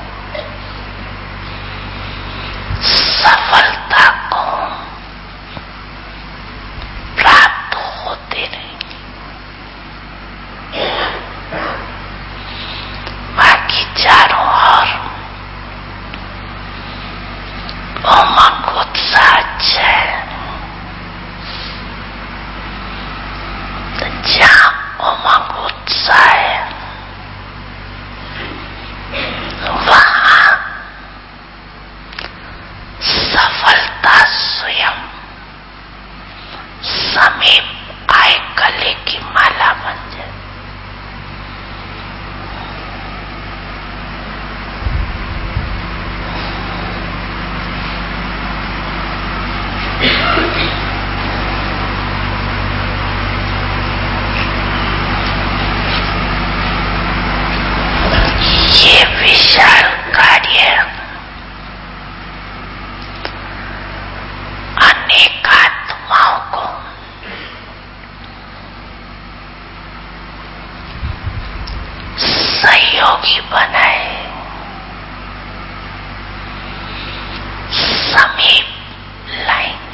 सफलता को प्राप्त होते रहे। बाकी चारों ओर उमंग उत्साह है तो जहां उमंग उत्साह है वहां सफलता स्वयं समीप आए गले की माला बन जाए। ये विशाल कार्य अनेक आत्माओं को सहयोगी बनाए, समीप लाएंगे।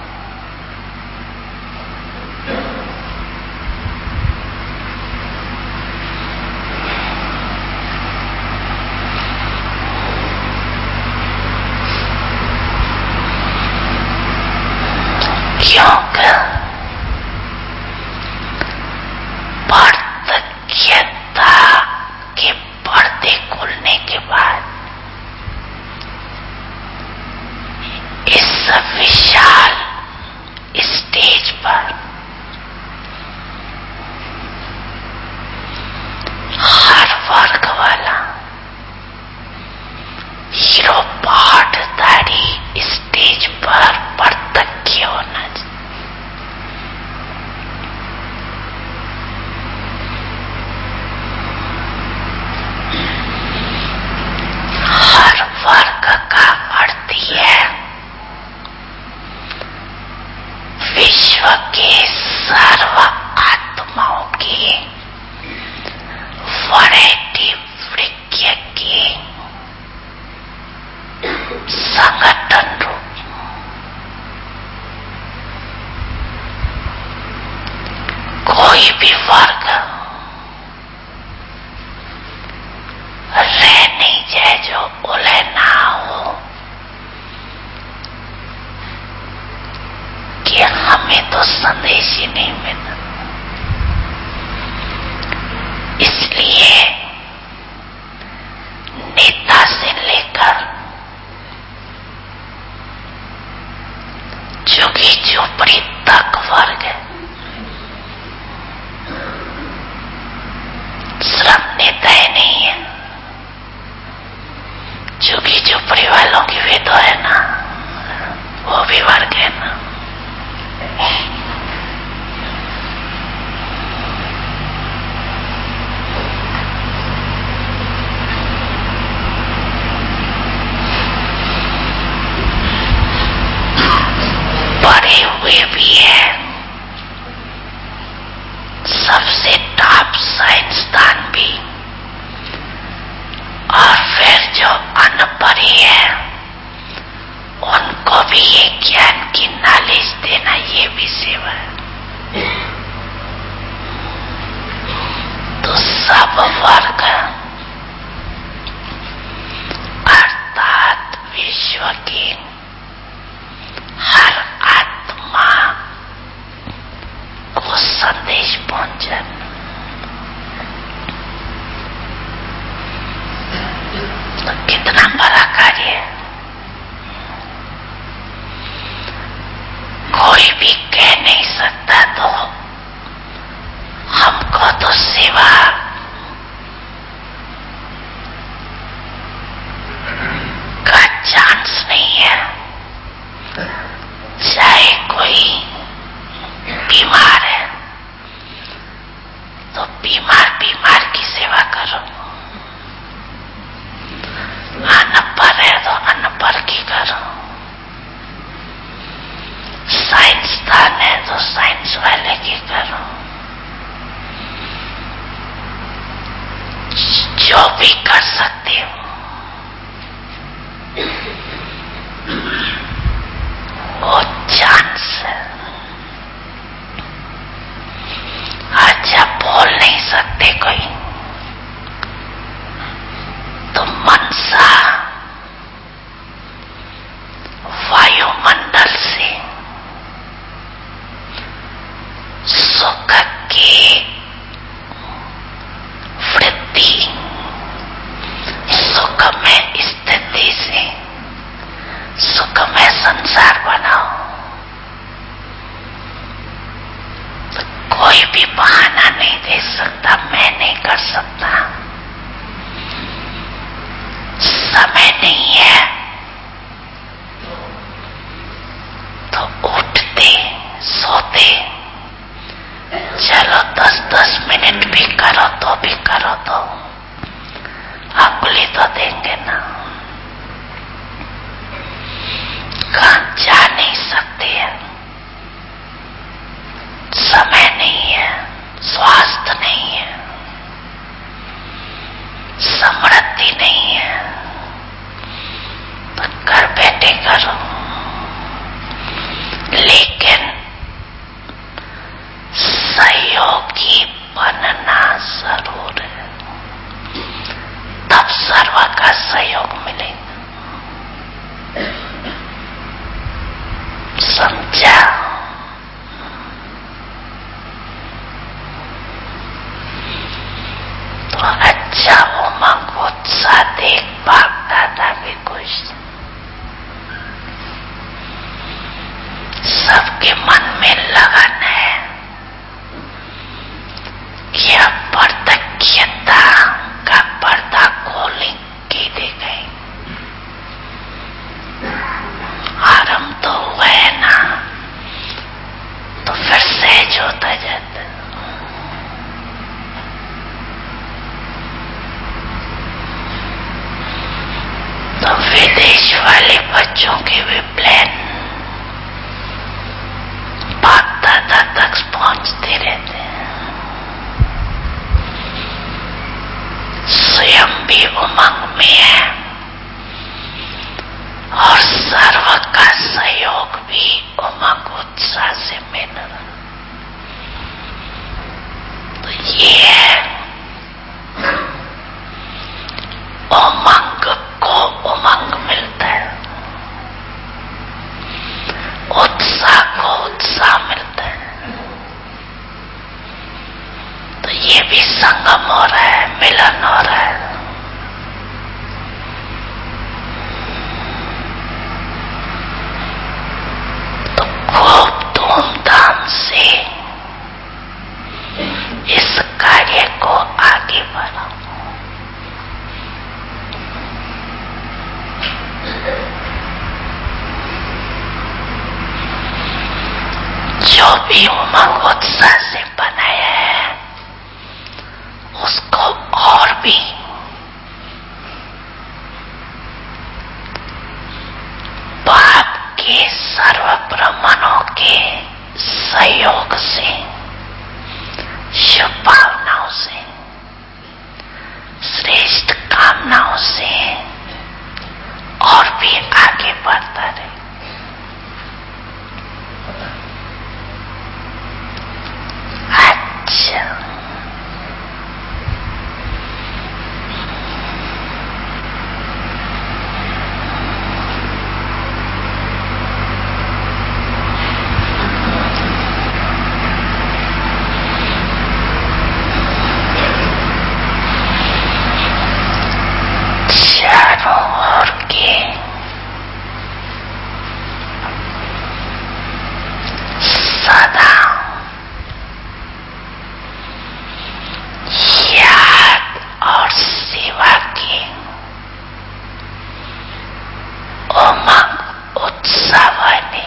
क्योंकि वार्धक्यता के पर्दे विवर्ग है ना। पढ़े हुए भी है, सबसे टॉप साइंसदान भी, और फिर जो अनपढ़े है उनको भी ये ज्ञान की नॉलेज देना, ये भी सेवा है। तो सब वर्ग अर्थात विश्व की हर आत्मा को संदेश पहुंचन, तो कितना बड़ा कार्य है। कोई भी कह नहीं सकता तो हमको तो सेवा का चांस नहीं है। चाहे कोई बीमार है तो बीमार बीमार की सेवा करो, अनपढ़ है तो अनपढ़ की करो, साइंसदान है तो साइंस वाले की करो। जो भी कर सकते हो वो चांस है। अच्छा बोल नहीं सकते कोई तो मनसा वायुमंडल से सुख की वृद्धि, सुख में स्थिति से सुख में संसार बनाओ। तो कोई भी बहाना नहीं दे सकता, मैं नहीं कर सकता, समय नहीं है, तो उठते सोते चलो दस दस मिनट भी करो तो भी करो, तो अंगुली तो देंगे ना। कहाँ जा नहीं सकते हैं, समय नहीं है, स्वास्थ्य नहीं है, समृद्धि नहीं है, तो घर बैठे करो। लेकिन सहयोगी बनना जरूर है, तब सर्व का सहयोग मिलेगा। समझा? तो अच्छा उमंग उत्साह देख बाप दादा भी खुश, सबके मन में लगन है कि अब प्रत्यक्षता का पर्दा खोलें के दे गए। आरंभ तो हुआ है ना, तो फिर सहज होता जाता। तो विदेश वाले बच्चों के भी प्लान बाप दादा तक पहुंचते रहते हैं। स्वयं भी उमंग में है और सर्व का सहयोग भी उमंग उत्साह से मिल रहा। तो ये है उमंग को उमंग मिलता है, उत्साह को उत्साह मिलता है। तो ये भी संगम हो रहा है, मिलन हो रहा है। तो खूब धूमधाम से इस कार्य को आगे बढ़ाओ। भी उमंग उत्साह से बनाया है, उसको और भी बाप के सर्व ब्रह्मांडों के सहयोग से, शुभ भावनाओं से, श्रेष्ठ कामनाओं से और भी आगे बढ़ता रहे। अच्छा, चारों ओर के सदा याद और सेवा की उमंग उत्साह वाले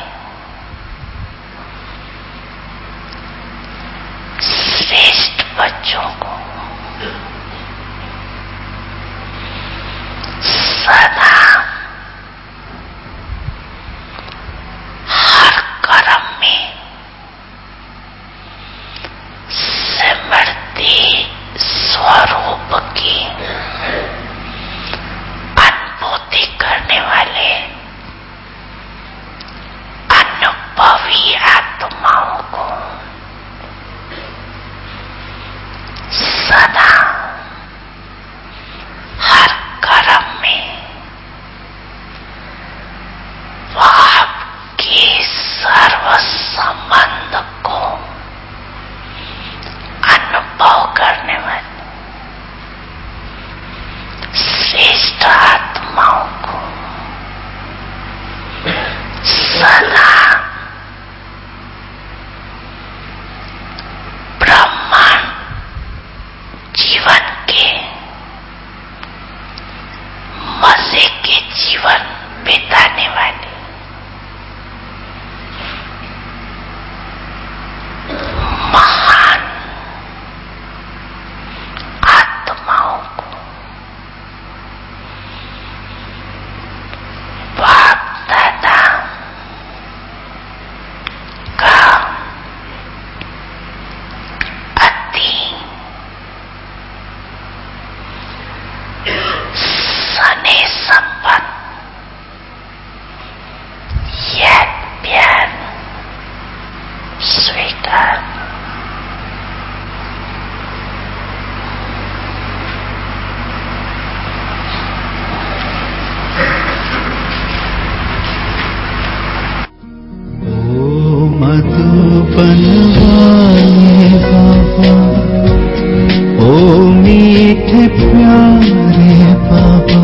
श्रेष्ठ बच्चों को सदा हर कर्म में सिमरती स्वरूप की अनुभूति करने वाले अनुभवी आत्माओं को सदा हर कर्म में बाप के सर्व संबंध को अनुभव करने वाले श्रेष्ठ आत्माओं को सदा ब्रह्मांड जीवन के मजे के जीवन बिताने वाले महान आत्माओं को बाप दादा का अति स्नेह संपन्न याद प्यार स्वीकार। ओ मधुबन वाले बाबा, ओ मीठे प्यारे बाबा,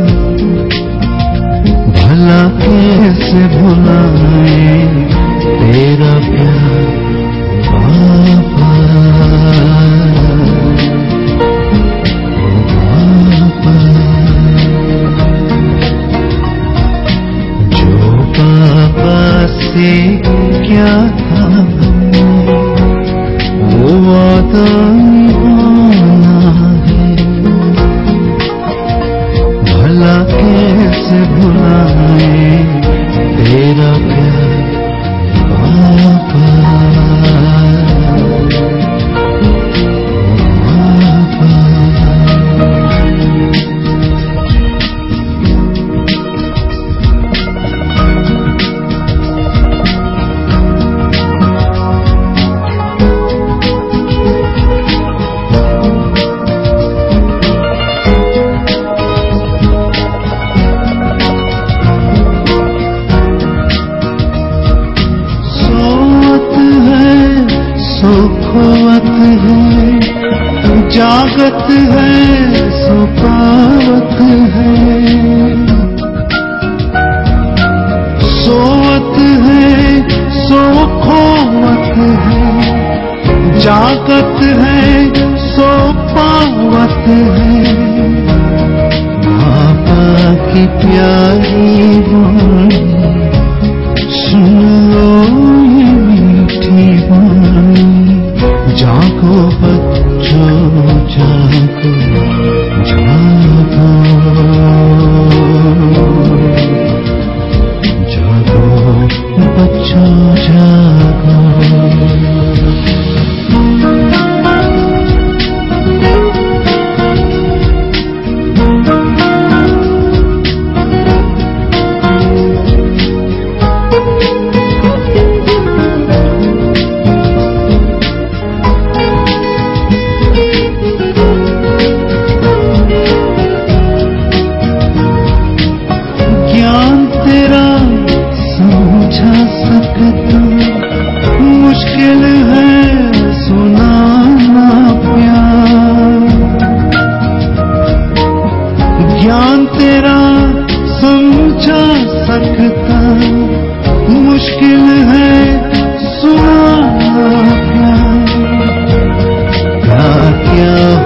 भला कैसे भुलाए तेरा प्यार बाबा, ओ बाबा। जो बाबा से क्या था वो वादा निभाना है, भला कैसे भुलाए तेरा प्यार बाबा, बाबा। खोवत है, जागत है, सुपावत है, सोवत है, सो खोवत है, जागत है, सो पावत है। बाबा की प्यारी वाणी सुन लो ये मीठी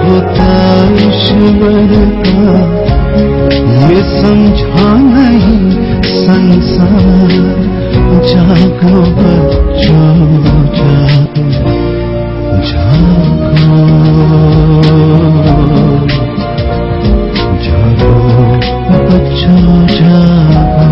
होता ईश्वर का, ये समझा नहीं संसार। जागो बच्चों जागो, जागो जागो बच्चों जागो।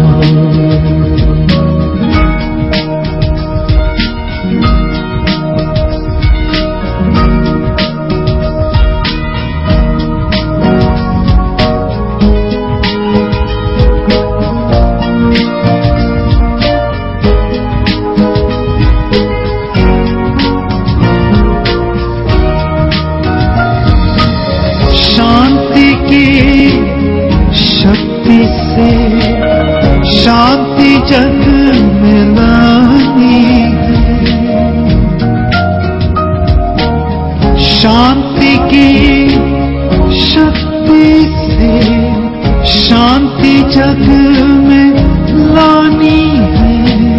शांति जग में लानी है, शांति की शक्ति से शांति जग में लानी है।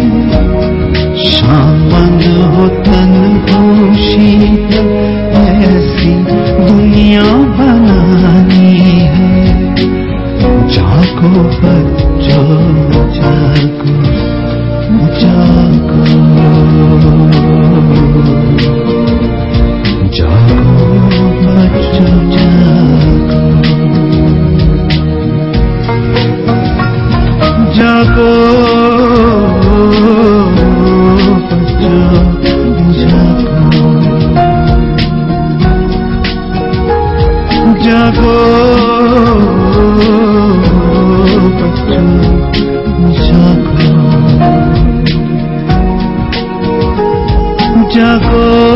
शामन हो तन हो शीतल ऐसी दुनिया बनानी है। जागो बच्चों जागो, जागो जागो बच्चों जागो, जागो बच्चों जागो, जागो जागो